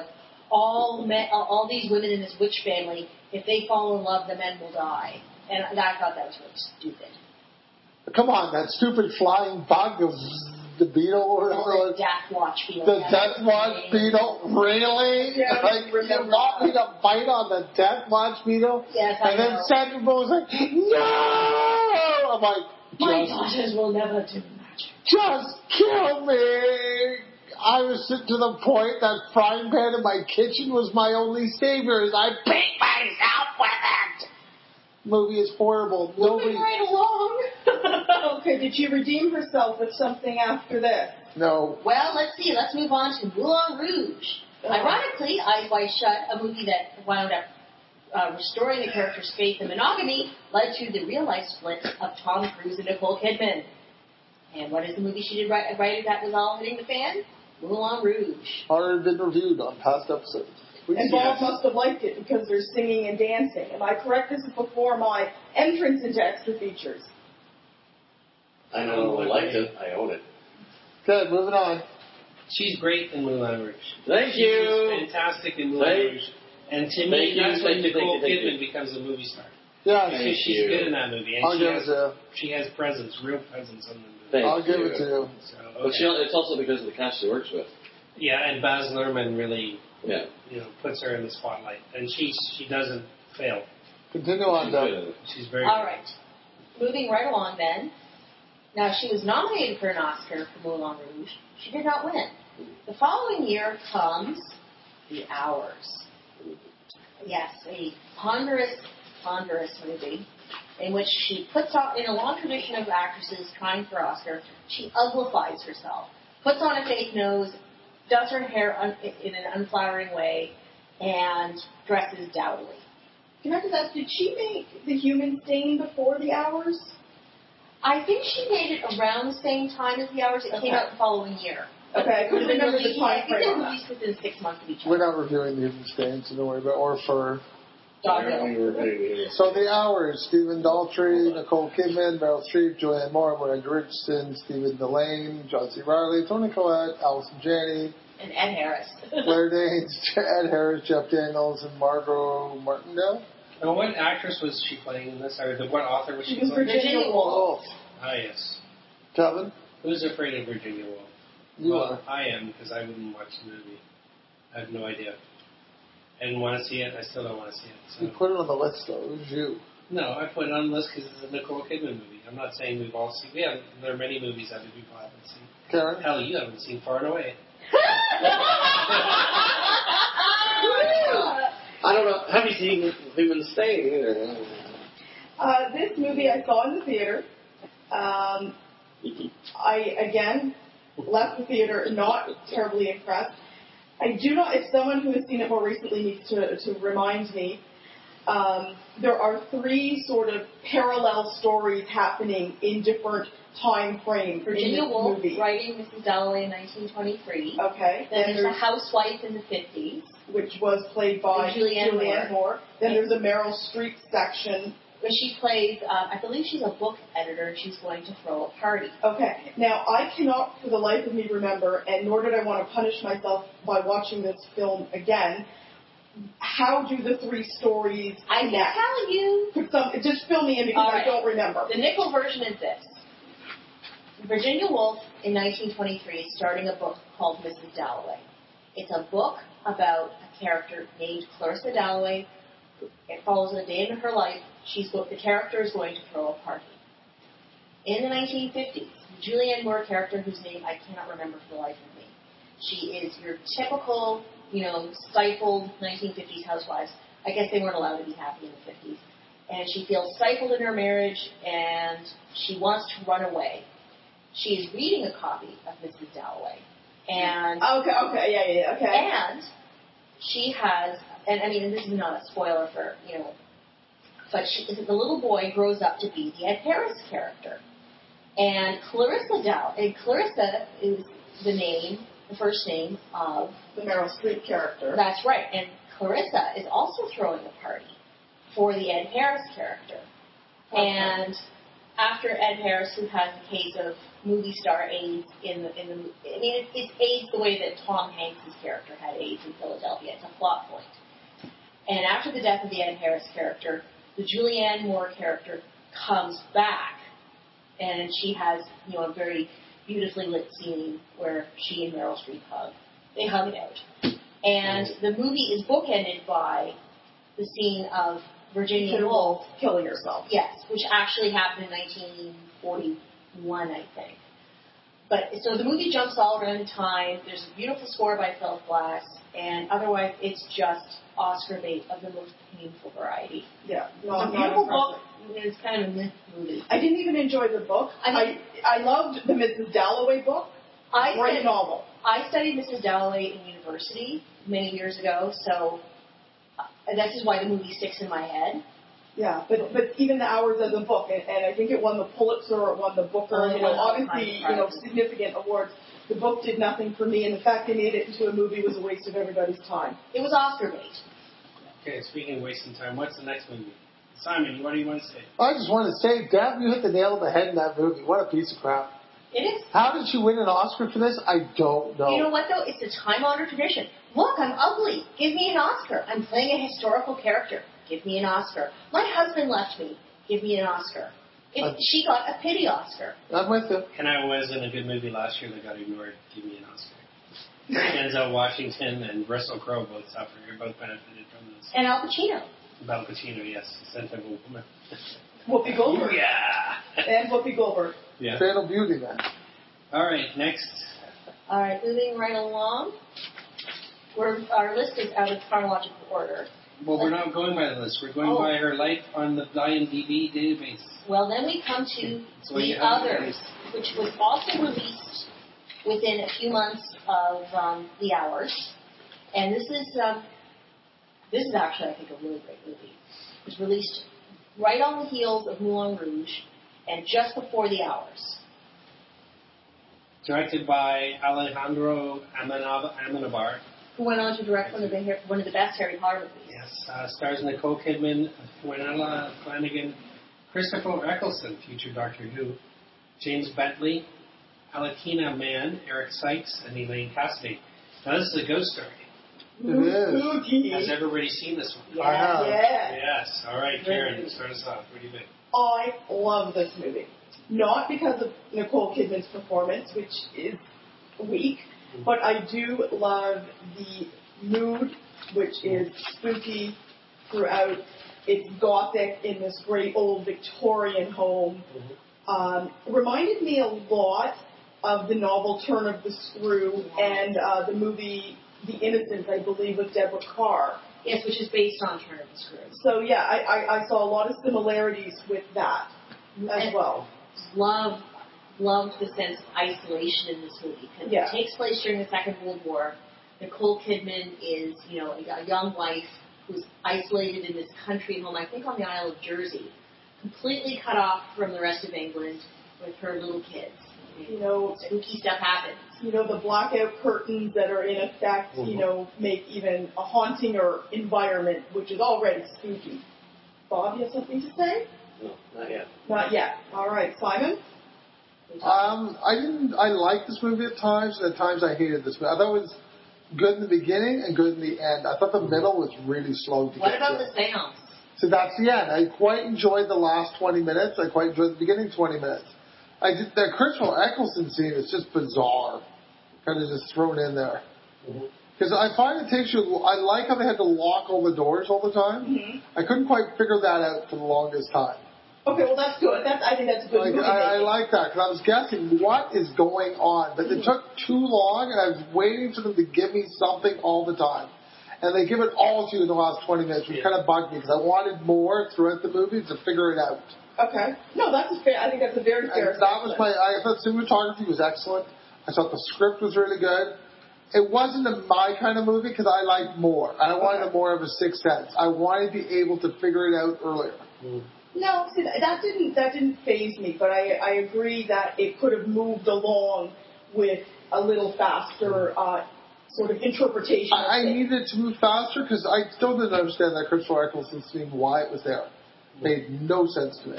all these women in this witch family, if they fall in love, the men will die. And I thought that was really stupid. Come on, that stupid flying bug of the beetle or whatever. The Death Watch beetle. The Death Watch beetle? Really? Yeah, you want me to bite on the Death Watch beetle? Yes, And then Sandra Bullock's like, no! I'm like, my daughters will never do magic. Just kill me! I was to the point that frying pan in my kitchen was my only savior. I beat myself with it! Movie is horrible. Moving right along. Okay, did she redeem herself with something after this? No. Well, let's see. Let's move on to Moulin Rouge. Ironically, Eyes Wide Shut, a movie that wound up restoring the character's faith in monogamy, led to the real-life split of Tom Cruise and Nicole Kidman. And what is the movie she did right that was all hitting the fan? Moulin Rouge. Already been reviewed on past episodes. And Bob must have liked it because there's singing and dancing. Am I correct? This is before my entrance into extra features. I know I liked it. I own it. Good, moving on. She's great in Moulin Rouge. Thank you. She's fantastic in Moulin Rouge. And to me, that's when Nicole Kidman becomes a movie star. Yeah, she's good in that movie. And I'll give it to you. She has presence, real presence in the movie. I'll give it to you. So, But it's also because of the cast she works with. Yeah, and Baz Luhrmann really, Yeah. puts her in the spotlight, and she doesn't fail. Continue on, Doug. She's very All right. Moving right along then. Now, she was nominated for an Oscar for Moulin Rouge. She did not win. The following year comes The Hours. Yes, a ponderous movie in which she puts on, in a long tradition of actresses trying for Oscar, she uglifies herself, puts on a fake nose, does her hair in an unflattering way, and dresses dowdily. Can I just ask, did she make The Human Stain before The Hours? I think she made it around the same time as The Hours. It came out the following year. Okay, I couldn't remember the time I think frame they on that. released within 6 months of each We're other. not reviewing the Human Stain, so don't worry about it. Or Fur. Dogville. So The Hours, Stephen Daltrey, Nicole Kidman, Meryl Streep, Julianne Moore, Miranda Richardson, Stephen Delane, John C. Reilly, Toni Collette, Allison Janney, And Ed Harris. Claire Danes, Ed Harris, Jeff Daniels, and Margot Martindale. And what actress was she playing in this? Or what author was she She was playing? Virginia Woolf. Ah, yes. Kevin, Who's afraid of Virginia Woolf? you Well, are. I am, because I wouldn't watch the movie. I have no idea. I didn't want to see it. I still don't want to see it. You So. put it on the list, though. It was you. No, I put it on the list because it's a Nicole Kidman movie. I'm not saying we've all seen. There are many movies that people haven't seen. Karen? Hell, you haven't seen Far and Away. I don't know. Have you seen Human Stain either? This movie I saw in the theater. I, again, left the theater not terribly impressed. I do not, if someone who has seen it more recently needs to remind me, there are 3 sort of parallel stories happening in different time frames Virginia in this Woolf movie. writing Mrs. Dalloway in 1923. Okay. Then there's a housewife in the 50s. Which was played by Julianne Moore. Then there's a Meryl Streep section. Where she plays, I believe she's a book editor, and she's going to throw a party. Okay. Now, I cannot for the life of me remember, and nor did I want to punish myself by watching this film again, how do the 3 stories I can connect? tell you. Just fill me in because I don't remember. The nickel version is this. Virginia Woolf, in 1923, is starting a book called Mrs. Dalloway. It's a book about a character named Clarissa Dalloway. It follows a day in her life. The character is going to throw a party. In the 1950s, the Julianne Moore character, whose name I cannot remember for the life of me, she is your typical, stifled 1950s housewives. I guess they weren't allowed to be happy in the 50s. And she feels stifled in her marriage, and she wants to run away. She is reading a copy of Mrs. Dalloway. And okay. And she has, and I mean, and this is not a spoiler for, but the little boy grows up to be the Ed Harris character. And Clarissa is the first name of the Meryl Streep character. That's right. And Clarissa is also throwing a party for the Ed Harris character. Okay. And after Ed Harris, who has a case of movie star AIDS it's AIDS the way that Tom Hanks' character had AIDS in Philadelphia. It's a plot point. And after the death of the Ed Harris character, the Julianne Moore character comes back, and she has, a very beautifully lit scene where she and Meryl Streep hug. They hug it out. And the movie is bookended by the scene of Virginia Woolf killing herself. Yes, which actually happened in 1941, I think. But so the movie jumps all around in time. There's a beautiful score by Philip Glass, and otherwise it's just Oscar bait of the most painful variety. Yeah, it's a beautiful book. It's kind of a myth movie. I didn't even enjoy the book. I loved the Mrs. Dalloway book. Great novel. I studied Mrs. Dalloway in university many years ago, so this is why the movie sticks in my head. Yeah, but even the hours of the book, and I think it won the Pulitzer, it won the Booker, obviously, significant awards. The book did nothing for me, and the fact they made it into a movie was a waste of everybody's time. It was Oscar bait. Okay, speaking of wasting time, what's the next movie? Simon, what do you want to say? I just want to say, Deb, you hit the nail on the head in that movie. What a piece of crap. It is. How did she win an Oscar for this? I don't know. You know what, though? It's a time-honored tradition. Look, I'm ugly. Give me an Oscar. I'm playing a historical character. Give me an Oscar. My husband left me. Give me an Oscar. She got a pity Oscar. I'm with you. And I was in a good movie last year that got ignored. Give me an Oscar. Denzel Washington and Russell Crowe both benefited from this. And Al Pacino. Al Pacino, yes. Scent of a Woman. Whoopi Goldberg. Yeah. And Whoopi Goldberg. Yeah. Fatal Beauty, man. All right, next. All right, moving right along. Our list is out of chronological order. Well, we're not going by the list. We're going by her life on the IMDb database. Well, then we come to The Others, which was also released within a few months of The Hours. And this is actually, I think, a really great movie. It was released right on the heels of Moulin Rouge and just before The Hours. Directed by Alejandro Amenabar. Who went on to direct one of the best Harry Potter movies. Yes, stars Nicole Kidman, Fenella Flanagan, Christopher Eccleston, future Doctor Who, James Bentley, Alakina Mann, Eric Sykes, and Elaine Cassidy. Now this is a ghost story. It is. Has everybody seen this one? I have. Yeah. Yes. All right, Karen, start us off. What do you think? I love this movie. Not because of Nicole Kidman's performance, which is weak, but I do love the mood, which is spooky throughout. It's gothic in this great old Victorian home. Reminded me a lot of the novel Turn of the Screw and the movie The Innocents, I believe, with Deborah Kerr. Yes, which is based on Turn of the Screw. So yeah, I saw a lot of similarities with that as well. Loved the sense of isolation in this movie because Yeah. it takes place during the Second World War. Nicole Kidman is, a young wife who's isolated in this country home, I think on the Isle of Jersey, completely cut off from the rest of England with her little kids. Spooky stuff happens. The blackout curtains that are in effect, make even a haunting or environment, which is already spooky. Bob, you have something to say? No, not yet. Not yet. All right, Simon? I liked this movie at times, and at times I hated this movie. I thought it was good in the beginning and good in the end. I thought the middle was really slow to What get about to. the seance? So that's the end. I quite enjoyed the last 20 minutes. I quite enjoyed the beginning 20 minutes. The Christopher Eccleston scene is just bizarre. Kind of just thrown in there. Because I find it takes you... I like how they had to lock all the doors all the time. Mm-hmm. I couldn't quite figure that out for the longest time. Okay, well, that's good. I think that's a good movie. I like that, because I was guessing what is going on. But it took too long, and I was waiting for them to give me something all the time. And they give it all to you in the last 20 minutes, which kind of bugged me, because I wanted more throughout the movie to figure it out. Okay. No, that's fair. I think that's a very fair assessment. I thought cinematography was excellent. I thought the script was really good. It wasn't my kind of movie, because I liked more. I wanted more of a Sixth Sense. I wanted to be able to figure it out earlier. No, see, that didn't faze me, but I agree that it could have moved along with a little faster sort of interpretation. I needed it to move faster because I still didn't understand that Christopher Eccleston scene, why it was there. It made no sense to me.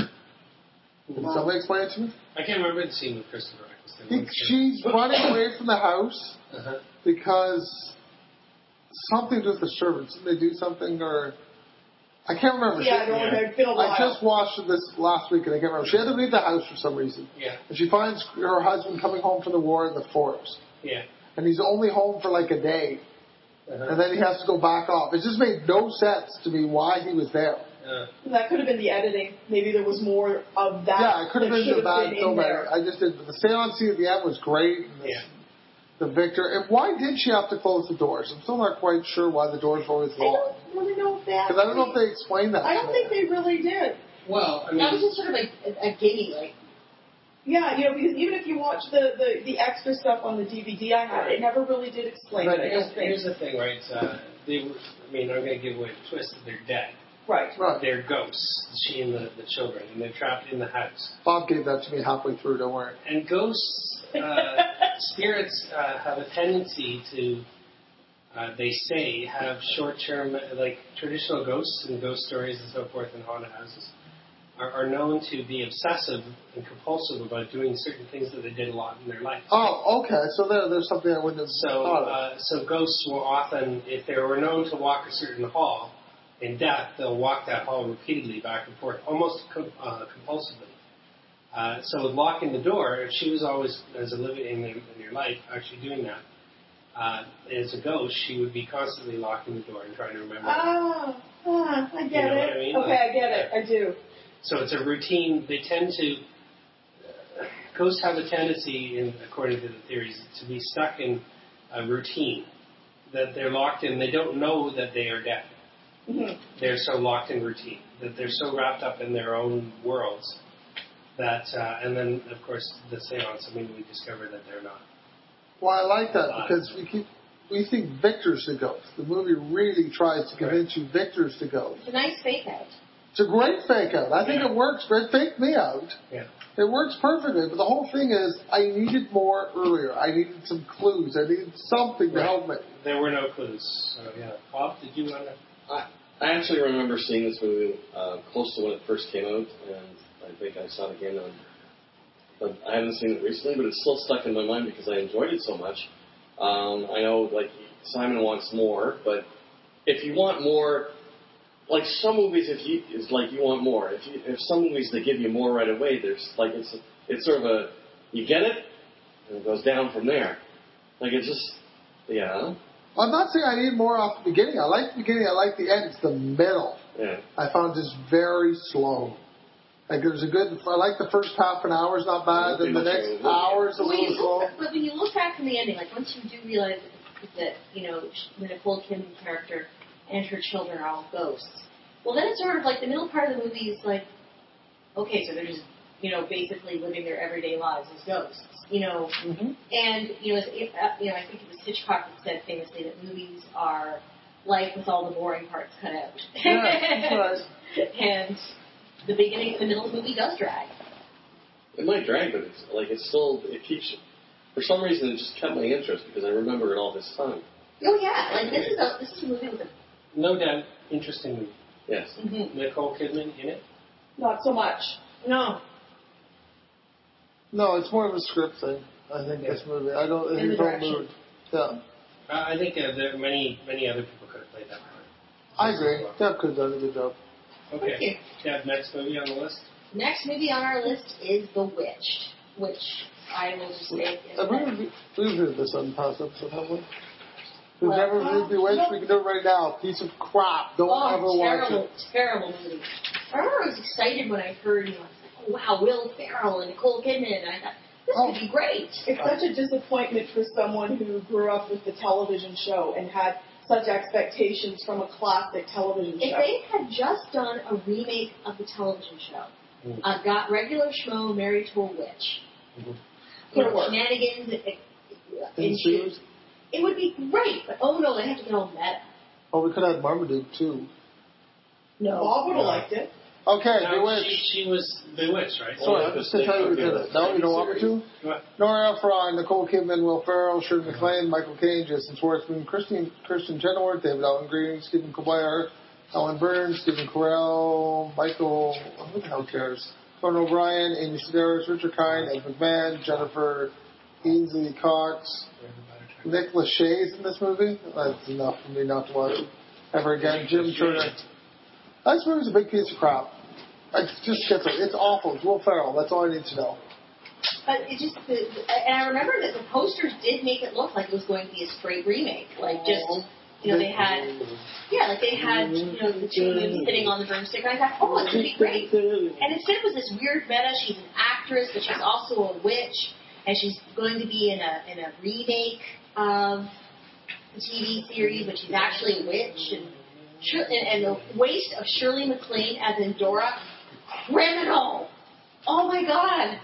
Can somebody explain it to me? I can't remember the scene with Christopher Eccleston. She's running away from the house because something to do with the servants. Did they do something or... I can't remember. Yeah, I don't remember. It's been a while. I just watched this last week and I can't remember. She had to leave the house for some reason. Yeah. And she finds her husband coming home from the war in the forest. Yeah. And he's only home for like a day. And then he has to go back off. It just made no sense to me why he was there. That could have been the editing. Maybe there was more of that. Yeah, it could have been the bad film. I just did. The seance scene at the end was great. The Victor. And why did she have to close the doors? I'm still not quite sure why the doors were always locked. I don't really know if that. Because I don't know if they explained that. I don't think they really did. Well, I mean, that was just sort of a gimme, like. Yeah, because even if you watch the extra stuff on the DVD I had, it never really did explain it. Here's the thing, right? I'm going to give away the twist that they're dead. Right. They're ghosts, she and the children, and they're trapped in the house. Bob gave that to me halfway through, don't worry. And ghosts, spirits have a tendency to, they say, have short-term, like traditional ghosts and ghost stories and so forth in haunted houses, are known to be obsessive and compulsive about doing certain things that they did a lot in their life. Oh, okay. So there's something I wouldn't have thought of. So ghosts will often, if they were known to walk a certain hall, in death, they'll walk that hall repeatedly back and forth, almost compulsively. So with locking the door, if she was always, as a living in your life, actually doing that, as a ghost, she would be constantly locking the door and trying to remember. I get it. What I mean? Okay, I get it. I do. So it's a routine. They tend to, ghosts have a tendency, according to the theories, to be stuck in a routine, that they're locked in. They don't know that they are dead. Mm-hmm. They're so locked in routine, that they're so wrapped up in their own worlds, that, and then, of course, the seance, we discover that they're not. Well, I like that because we think Victor's the ghost. The movie really tries to convince you Victor's the ghost. It's a nice fake out. It's a great fake out. I think it works, but it faked me out. Yeah. It works perfectly, but the whole thing is I needed more earlier. I needed some clues. I needed something to help me. There were no clues. So, yeah. Bob, did you want to... I actually remember seeing this movie close to when it first came out, and I think I saw it again but I haven't seen it recently, but it's still stuck in my mind because I enjoyed it so much. I know, like, Simon wants more, but if you want more, like some movies, it's like you want more. If some movies they give you more right away, there's like it's sort of you get it, and it goes down from there. Like it's just I'm not saying I need more off the beginning. I like the beginning. I like the end. It's the middle. Yeah. I found this very slow. Like there's a good. I like the first half an hour is not bad, and the next hour's a little slow. But when you look back from the ending, like once you do realize that the Nicole Kidman character and her children are all ghosts, well then it's sort of like the middle part of the movie is like, okay, so they're just basically living their everyday lives as ghosts, Mm-hmm. and I think it was Hitchcock that said famously that movies are life with all the boring parts cut out. Yeah, And the beginning and the middle of the movie does drag. It might drag, but it keeps. For some reason, it just kept my interest because I remember it all this time. Oh yeah, like this is a movie with a. No doubt, interesting movie. Yes. Mm-hmm. Nicole Kidman in it. Not so much. No. No, it's more of a script thing. I think this movie. I don't. In the It's all direction. mood. Yeah. I think there are many other people could have played that part. I agree. Deb could have done a good job. Thank you. Okay. Deb, next movie on the list. Next movie on our list is Bewitched, which I will just say is. We've read this on past episode, haven't we? We've Well, never read Bewitched. We can do it right now. Piece of crap. Don't ever watch it. Terrible movie. I remember I was excited when I heard, I was like, oh wow, Will Ferrell and Nicole Kidman, and I thought, this could be great. It's such a disappointment for someone who grew up with the television show and had such expectations from a classic television If show. they had just done a remake of the television show, got regular schmo married to a witch, shenanigans, Ensues. it would be great. But oh no, they have to get all meta. Oh, we could have Marmaduke too. No. Bob would have liked it. Okay, No, Bewitched. she was Bewitched, right? Sorry, I'm just to tell you we did it. No, you don't want me to? What? Nora Ephron, Nicole Kidman, Will Ferrell, Shirley MacLaine, Michael Caine, Jason Schwartzman, Christian Chenoweth, David Allen Green, Stephen Colbert, Alan Burns, Stephen Carell, Michael, who the hell cares? Conan O'Brien, Amy Sedaris, Richard Kind, Ed McMahon, Jennifer Ainsley Cox, Nick Lachey's in this movie. That's enough for me not to watch it ever again. Jim Turner. This movie's a big piece of crap. It's awful. It's Will Ferrell. That's all I need to know. But it just, and I remember that the posters did make it look like it was going to be a straight remake. Like just, they had, the two of them sitting on the broomstick, and I thought, oh, it's going to be great. And instead it was this weird meta. She's an actress, but she's also a witch, and she's going to be in a remake of the TV series, but she's actually a witch. And the waste of Shirley MacLaine as Endora, criminal. Oh my God.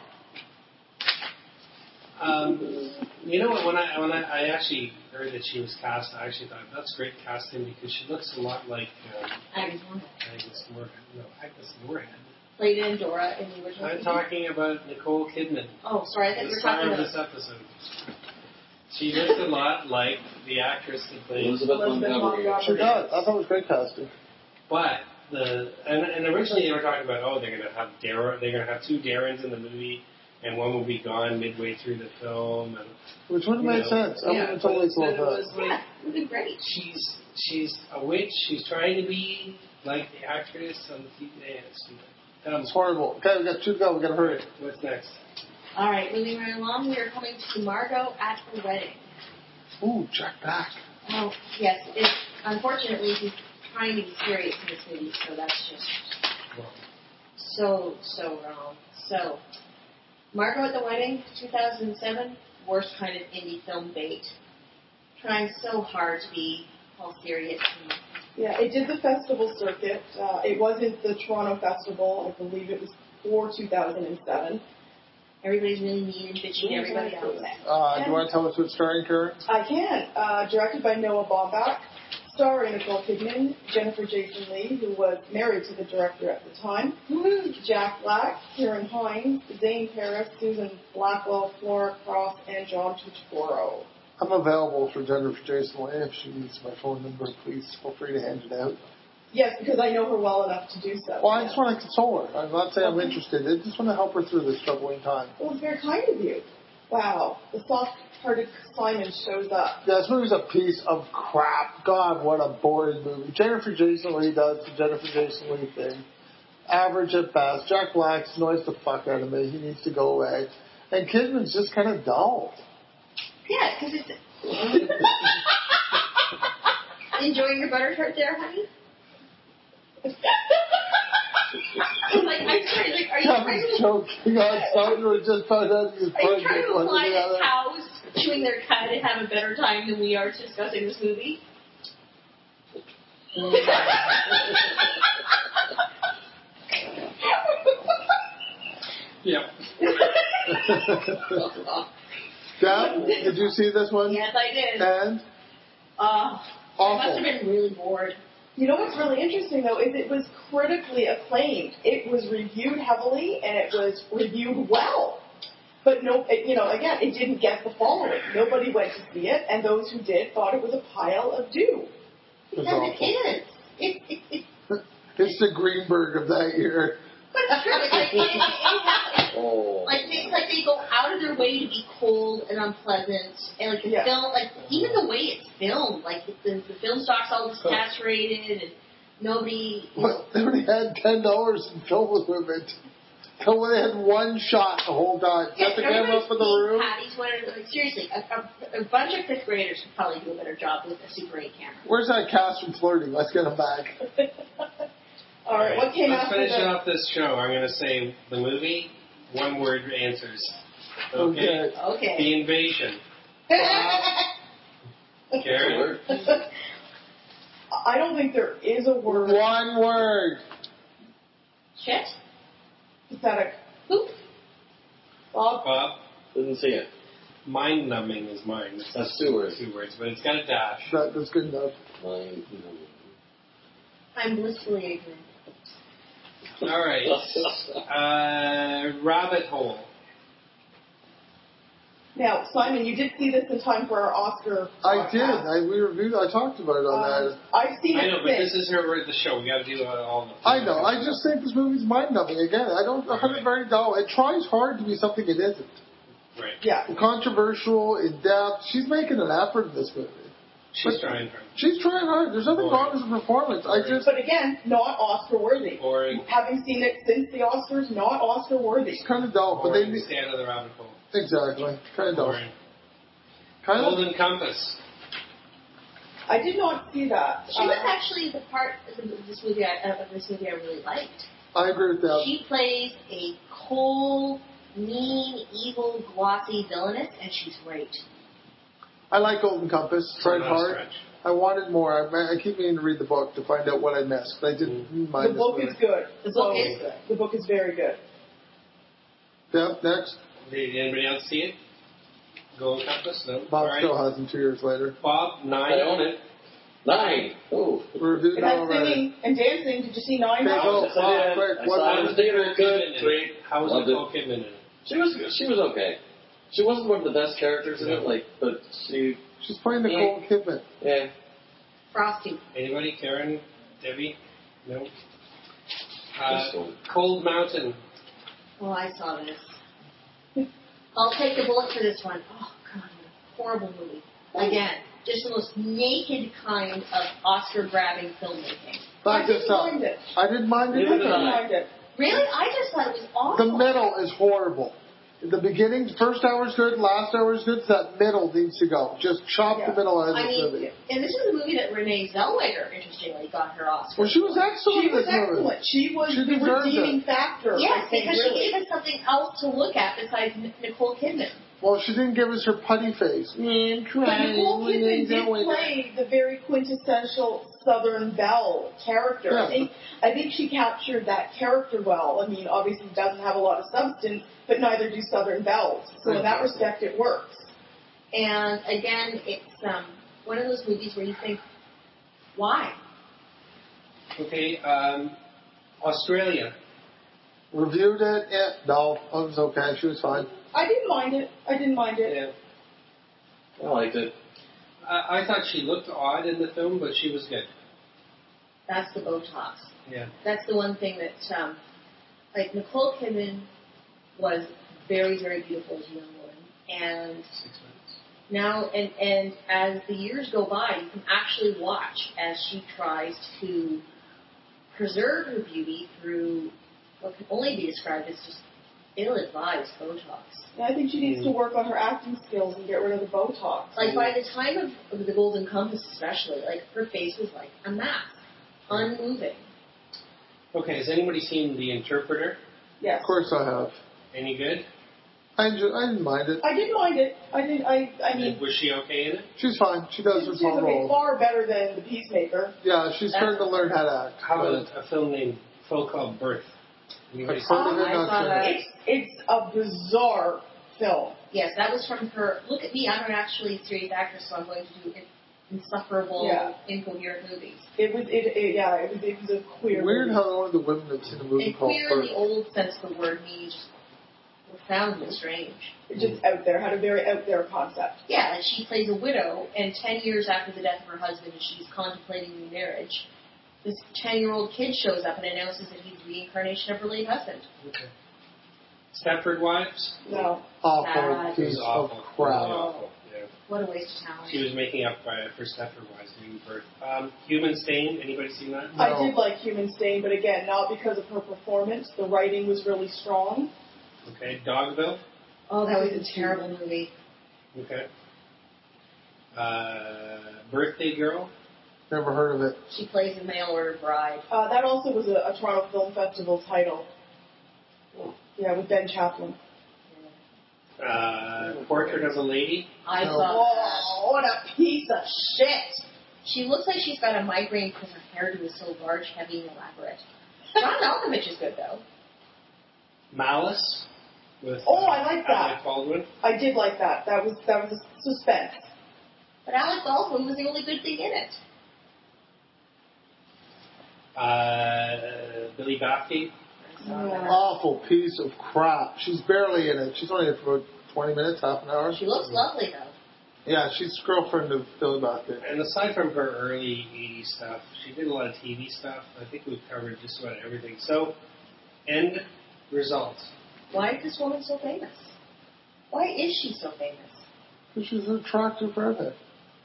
When I actually heard that she was cast, I actually thought that's great casting because she looks a lot like Agnes Moorehead. No, Agnes Moorehead. Played Endora in the original. I'm talking about Nicole Kidman. Oh, sorry, I thought you were talking about this episode. She looks a lot like the actress that played Elizabeth Montgomery. She does. I thought it was great casting. But and originally they were talking about they're gonna have two Darrens in the movie and one will be gone midway through the film, and which would have made sense. I would have totally thought that. It would be great. She's a witch. She's trying to be like the actress on the TV. It's horrible. Okay, we got two to go. We got to hurry. What's next? All right, moving right along, we are coming to Margot at the Wedding. Ooh, Jack Black. Oh, yes. Unfortunately, he's trying to be serious in this movie, so that's just so wrong. So, Margot at the Wedding, 2007, worst kind of indie film bait. Trying so hard to be all serious. Yeah, it did the festival circuit. It wasn't the Toronto Festival. I believe it was for 2007. Everybody's really mean and bitchy to everybody else. Do you want to tell us who's starring, Karen? I can. Directed by Noah Baumbach, starring Nicole Kidman, Jennifer Jason Leigh, who was married to the director at the time, Jack Black, Kieran Hines, Zane Harris, Susan Blackwell, Flora Cross, and John Turturro. I'm available for Jennifer Jason Leigh. If she needs my phone number, please feel free to hand it out. Yes, because I know her well enough to do so. Well, I just want to console her. I'm not saying I'm interested. I just want to help her through this troubling time. Well, it's very kind of you. Wow. The soft-hearted Simon shows up. Yeah, this movie's a piece of crap. God, what a boring movie. Jennifer Jason Leigh does the Jennifer Jason Leigh thing. Average at best. Jack Black annoys the fuck out of me. He needs to go away. And Kidman's just kind of dull. Yeah, because it's... Enjoying your butter tart there, honey? Like, I'm sorry, like, are you trying Kevin's to... joking on Sandra just found out he was Are you trying pregnant. to one imply or the that other. cows chewing their cud have a better time than we are discussing this movie? Yeah. Deb, did you see this one? Yes, I did. And? I must Awful. have been really bored. You know what's really interesting, though, is it was critically acclaimed. It was reviewed heavily, and it was reviewed well. But no, again, it didn't get the following. Nobody went to see it, and those who did thought it was a pile of doo. It's Because awful. it is. It's the Greenberg of that year. But it's true. It happens. Oh. Like they go out of their way to be cold and unpleasant, and like the Yeah. film, like even the way it's filmed, like the film stock's all saturated and nobody. What? They only had $10 in film equipment. So they had one shot the whole time. Set the camera up in the room. Patty's winner. Like seriously, a bunch of fifth graders could probably do a better job with a Super 8 camera. Where's that cast from Flirting? Let's get them back. All right, what came Let's after finish that? off this show. I'm going to say the movie, one-word answers. Okay. Okay. The Invasion. Karen? I don't think there is a word. One word. Shit. Pathetic. Poop. Bob? Bob? Didn't see it. Mind-numbing is mine. That's 2 words. 2 words, but it's got a dash. That's good enough. Mine. I'm blissfully ignorant. All right. Rabbit Hole. Now, Simon, you did see this in time for our Oscar. I did. podcast. We reviewed. I talked about it on that. I've seen I it know, but since. this is the show. We got to do all of them. I know. I just think this movie's mind-numbing. Again, I don't find it very dull. It tries hard to be something it isn't. Right. Yeah. Controversial, in-depth. She's making an effort in this movie. She's trying hard. She's trying hard. There's nothing wrong with the performance. I just... But again, not Oscar worthy. Boring. Having seen it since the Oscars, not Oscar worthy. It's kind of dull, but they... Boring. Stay out of the rabbit hole. Exactly. Kind of dull. Boring. Kind of... Golden Compass. I did not see that. She was actually the part of this movie I really liked. I agree with that. She plays a cold, mean, evil, glossy villainess, and she's great. I like Golden Compass. Tried Not a hard. stretch. I wanted more. I keep meaning to read the book to find out what I missed. I didn't mind The this book movie. is good. The book is good. The book is very good. Yep, next. Did anybody else see it? Golden Compass? No. Bob All right. still hasn't 2 years later. Bob, 9. I own it. 9. Oh. We're reviewed It now has already. singing and dancing. Did you see 9? Okay, go. Yes, I did. Quick, I what saw it in was the theater. Good. Sweet. How was Loved Nicole Kidman in it? She was okay. She wasn't one of the best characters in it, but she, She's playing Nicole Kidman. yeah. Frosty. Anybody? Karen? Debbie? No. This one. Cold Mountain. Oh, I saw this. I'll take the bullet for this one. Oh, God, horrible movie. Again, just the most naked kind of Oscar-grabbing filmmaking. I Back this didn't up. mind it. I didn't mind it Neither I did didn't either. I. mind it. Really? I just thought it was awful. The middle is horrible. The beginning, first hour is good, last hour is good. That middle needs to go. Just chop the middle out of I this mean, movie. and this is a movie that Renee Zellweger, interestingly, got her Oscar. Well, she was excellent She in was this movie. excellent. She was She the deserved redeeming it. factor. Yes, I think, because really. she gave us something else to look at besides Nicole Kidman. Well, she didn't give us her putty face. But Nicole Kidman did play the very quintessential Southern Belle character. Yeah. I think she captured that character well. I mean, obviously it doesn't have a lot of substance, but neither do Southern Belles. So in that respect, it works. And again, it's one of those movies where you think, why? Okay. Australia. Reviewed it. Yeah, no, it was okay. She was fine. I didn't mind it. I didn't mind it. Yeah. I liked it. I thought she looked odd in the film, but she was good. That's the Botox. Yeah. That's the one thing that, like, Nicole Kidman was very, very beautiful as a young woman. And 6 months. now, and as the years go by, you can actually watch as she tries to preserve her beauty through what can only be described as just ill-advised Botox. And I think she needs to work on her acting skills and get rid of the Botox. Like, by the time of the Golden Compass especially, like, her face was like a mask. Unmoving. Okay, has anybody seen The Interpreter? Yes. Of course I have. Any good? I didn't mind it. I didn't mind it. I mean, Was she okay in it? She's fine. She does her she's small okay, role. far better than The Peacemaker. Yeah, she's starting to learn how to act. How about a film called Birth? Anybody I've heard of it, I not saw seen that. it. It's a bizarre film. Yes, that was from her. Look at me, I'm not actually a serious actress, so I'm going to do insufferable, incoherent movies. It was a queer Weird movie. how only the women have seen a movie And called queer in Birth. the old sense of the word means profoundly strange. It's just out there, had a very out there concept. Yeah, like she plays a widow, and 10 years after the death of her husband, and she's contemplating remarriage, this 10-year-old kid shows up and announces that he's the reincarnation of her late husband. Okay. Stepford Wives? No. Awful Sad. piece of It was crap. awful. Yeah. What a waste of talent. She was making up for Stepford Wives doing Birth. Human Stain, anybody seen that? No. I did like Human Stain, but again, not because of her performance. The writing was really strong. Okay. Dogville? Oh, that was a terrible movie. Okay. Birthday Girl? Never heard of it. She plays a mail-order bride. That also was a Toronto Film Festival title. Yeah, with Ben Chaplin. Portrait of a Lady? I No. saw that. Oh, what a piece of shit! She looks like she's got a migraine because her hairdo is so large, heavy, and elaborate. John Malkovich is good, though. Malice? With, Oh, I like that. Alec Baldwin? I did like that. That was a suspense. But Alec Baldwin was the only good thing in it. Billy Bafke? Yeah. Awful piece of crap. She's barely in it. She's only in it for about 20 minutes, half an hour. She looks lovely, though. Yeah, she's girlfriend of Billy Bucket. And aside from her early 80s stuff, she did a lot of TV stuff. I think we've covered just about everything. So, end result. Why is this woman so famous? Why is she so famous? Because she's an attractive redhead.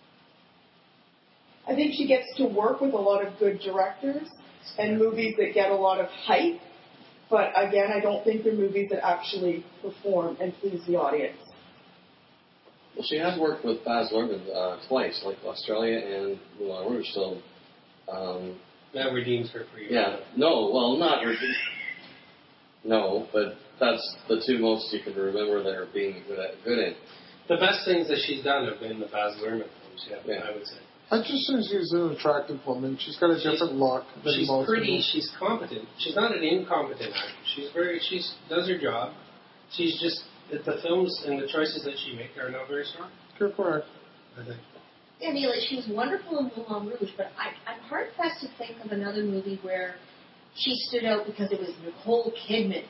I think she gets to work with a lot of good directors and movies that get a lot of hype. But again, I don't think they're movies that actually perform and please the audience. Well, she has worked with Baz Luhrmann twice, like Australia and Moulin Rouge, so... That redeems her for you. Yeah. No, well, not her. No, but that's the two most you can remember that are being good in. The best things that she's done have been the Baz Luhrmann films, Yeah. I would say. I just think she's an attractive woman. She's got a different look than She's most pretty, people. she's competent. She's not an incompetent actor. She does her job. She's just, the films and the choices that she makes are not very strong, Good for her. I think. Yeah, Neela, she was wonderful in Moulin Rouge, but I'm hard-pressed to think of another movie where she stood out because it was Nicole Kidman.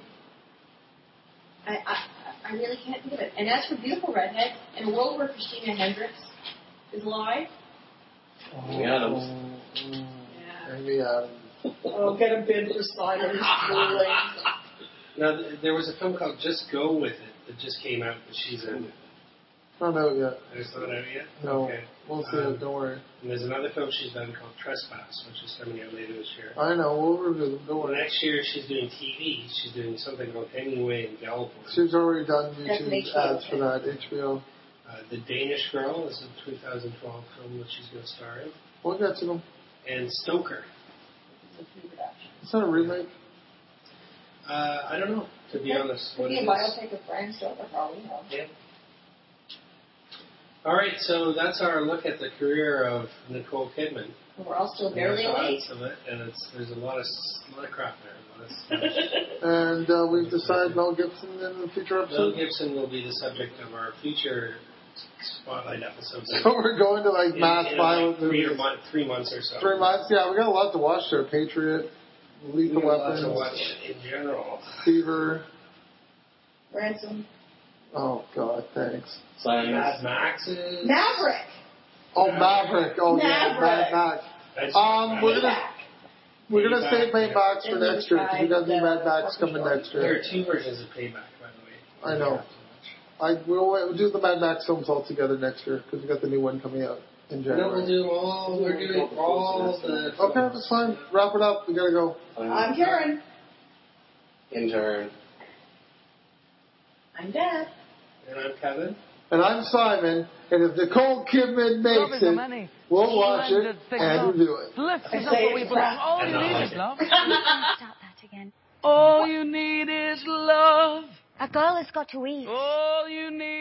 I really can't think of it. And as for Beautiful Redhead, in a world where Christina Hendricks is alive, Amy Adams. yeah. Amy Adams. Oh, get a bid for Simon's ruling. Now, there was a film called Just Go With It that just came out that she's in. Not out yet. It's not out yet? No. Okay. We'll see it. Don't worry. And there's another film she's done called Trespass, which is coming out later this year. I know. We'll review them. Don't Well, worry. next year she's doing TV. She's doing something called Hemingway and Gallipoli. She's already done That's an YouTube HBO ads for that. HBO. The Danish Girl is a 2012 film that she's going to star in. We'll get to them. And Stoker. It's a pre-production. Is that a remake? I don't know, to be honest. Could What be a it is. biopic of Bram Stoker, for all we know. Yeah. All right, so that's our look at the career of Nicole Kidman. And we're all still And barely our awake. thoughts of it, and there's a lot of crap there. A lot of stuff. And we've decided Mel Gibson in the future Mel episode. Gibson will be the subject of our future spotlight episodes. So we're going to like mass in violent like movies. 3 months or so. 3 months? Yeah, we got a lot to watch there. Patriot, Lethal We have lots to Weapons, watch in general. Fever. Ransom. Oh, God, thanks. Science. Mad Maxes. Maverick. Oh, Maverick. Oh, yeah, Mad Max. We're gonna save Mad Max for next year because we got new Mad Max coming next There year. are 2 versions of Payback, by the way. I know. We'll do the Mad Max films all together next year because we got the new one coming out in No, January. we're doing all the... Okay, that's fine. Wrap it up. We gotta go. I'm Karen. Intern. I'm Deb. And I'm Kevin. And I'm Simon, and if Nicole Kidman Love makes is a it, many we'll watch it splendid thing, and love. review it. Lift us up where we belong. All you need is love. Please don't start that again. All you need is love. A girl has got to eat. All you need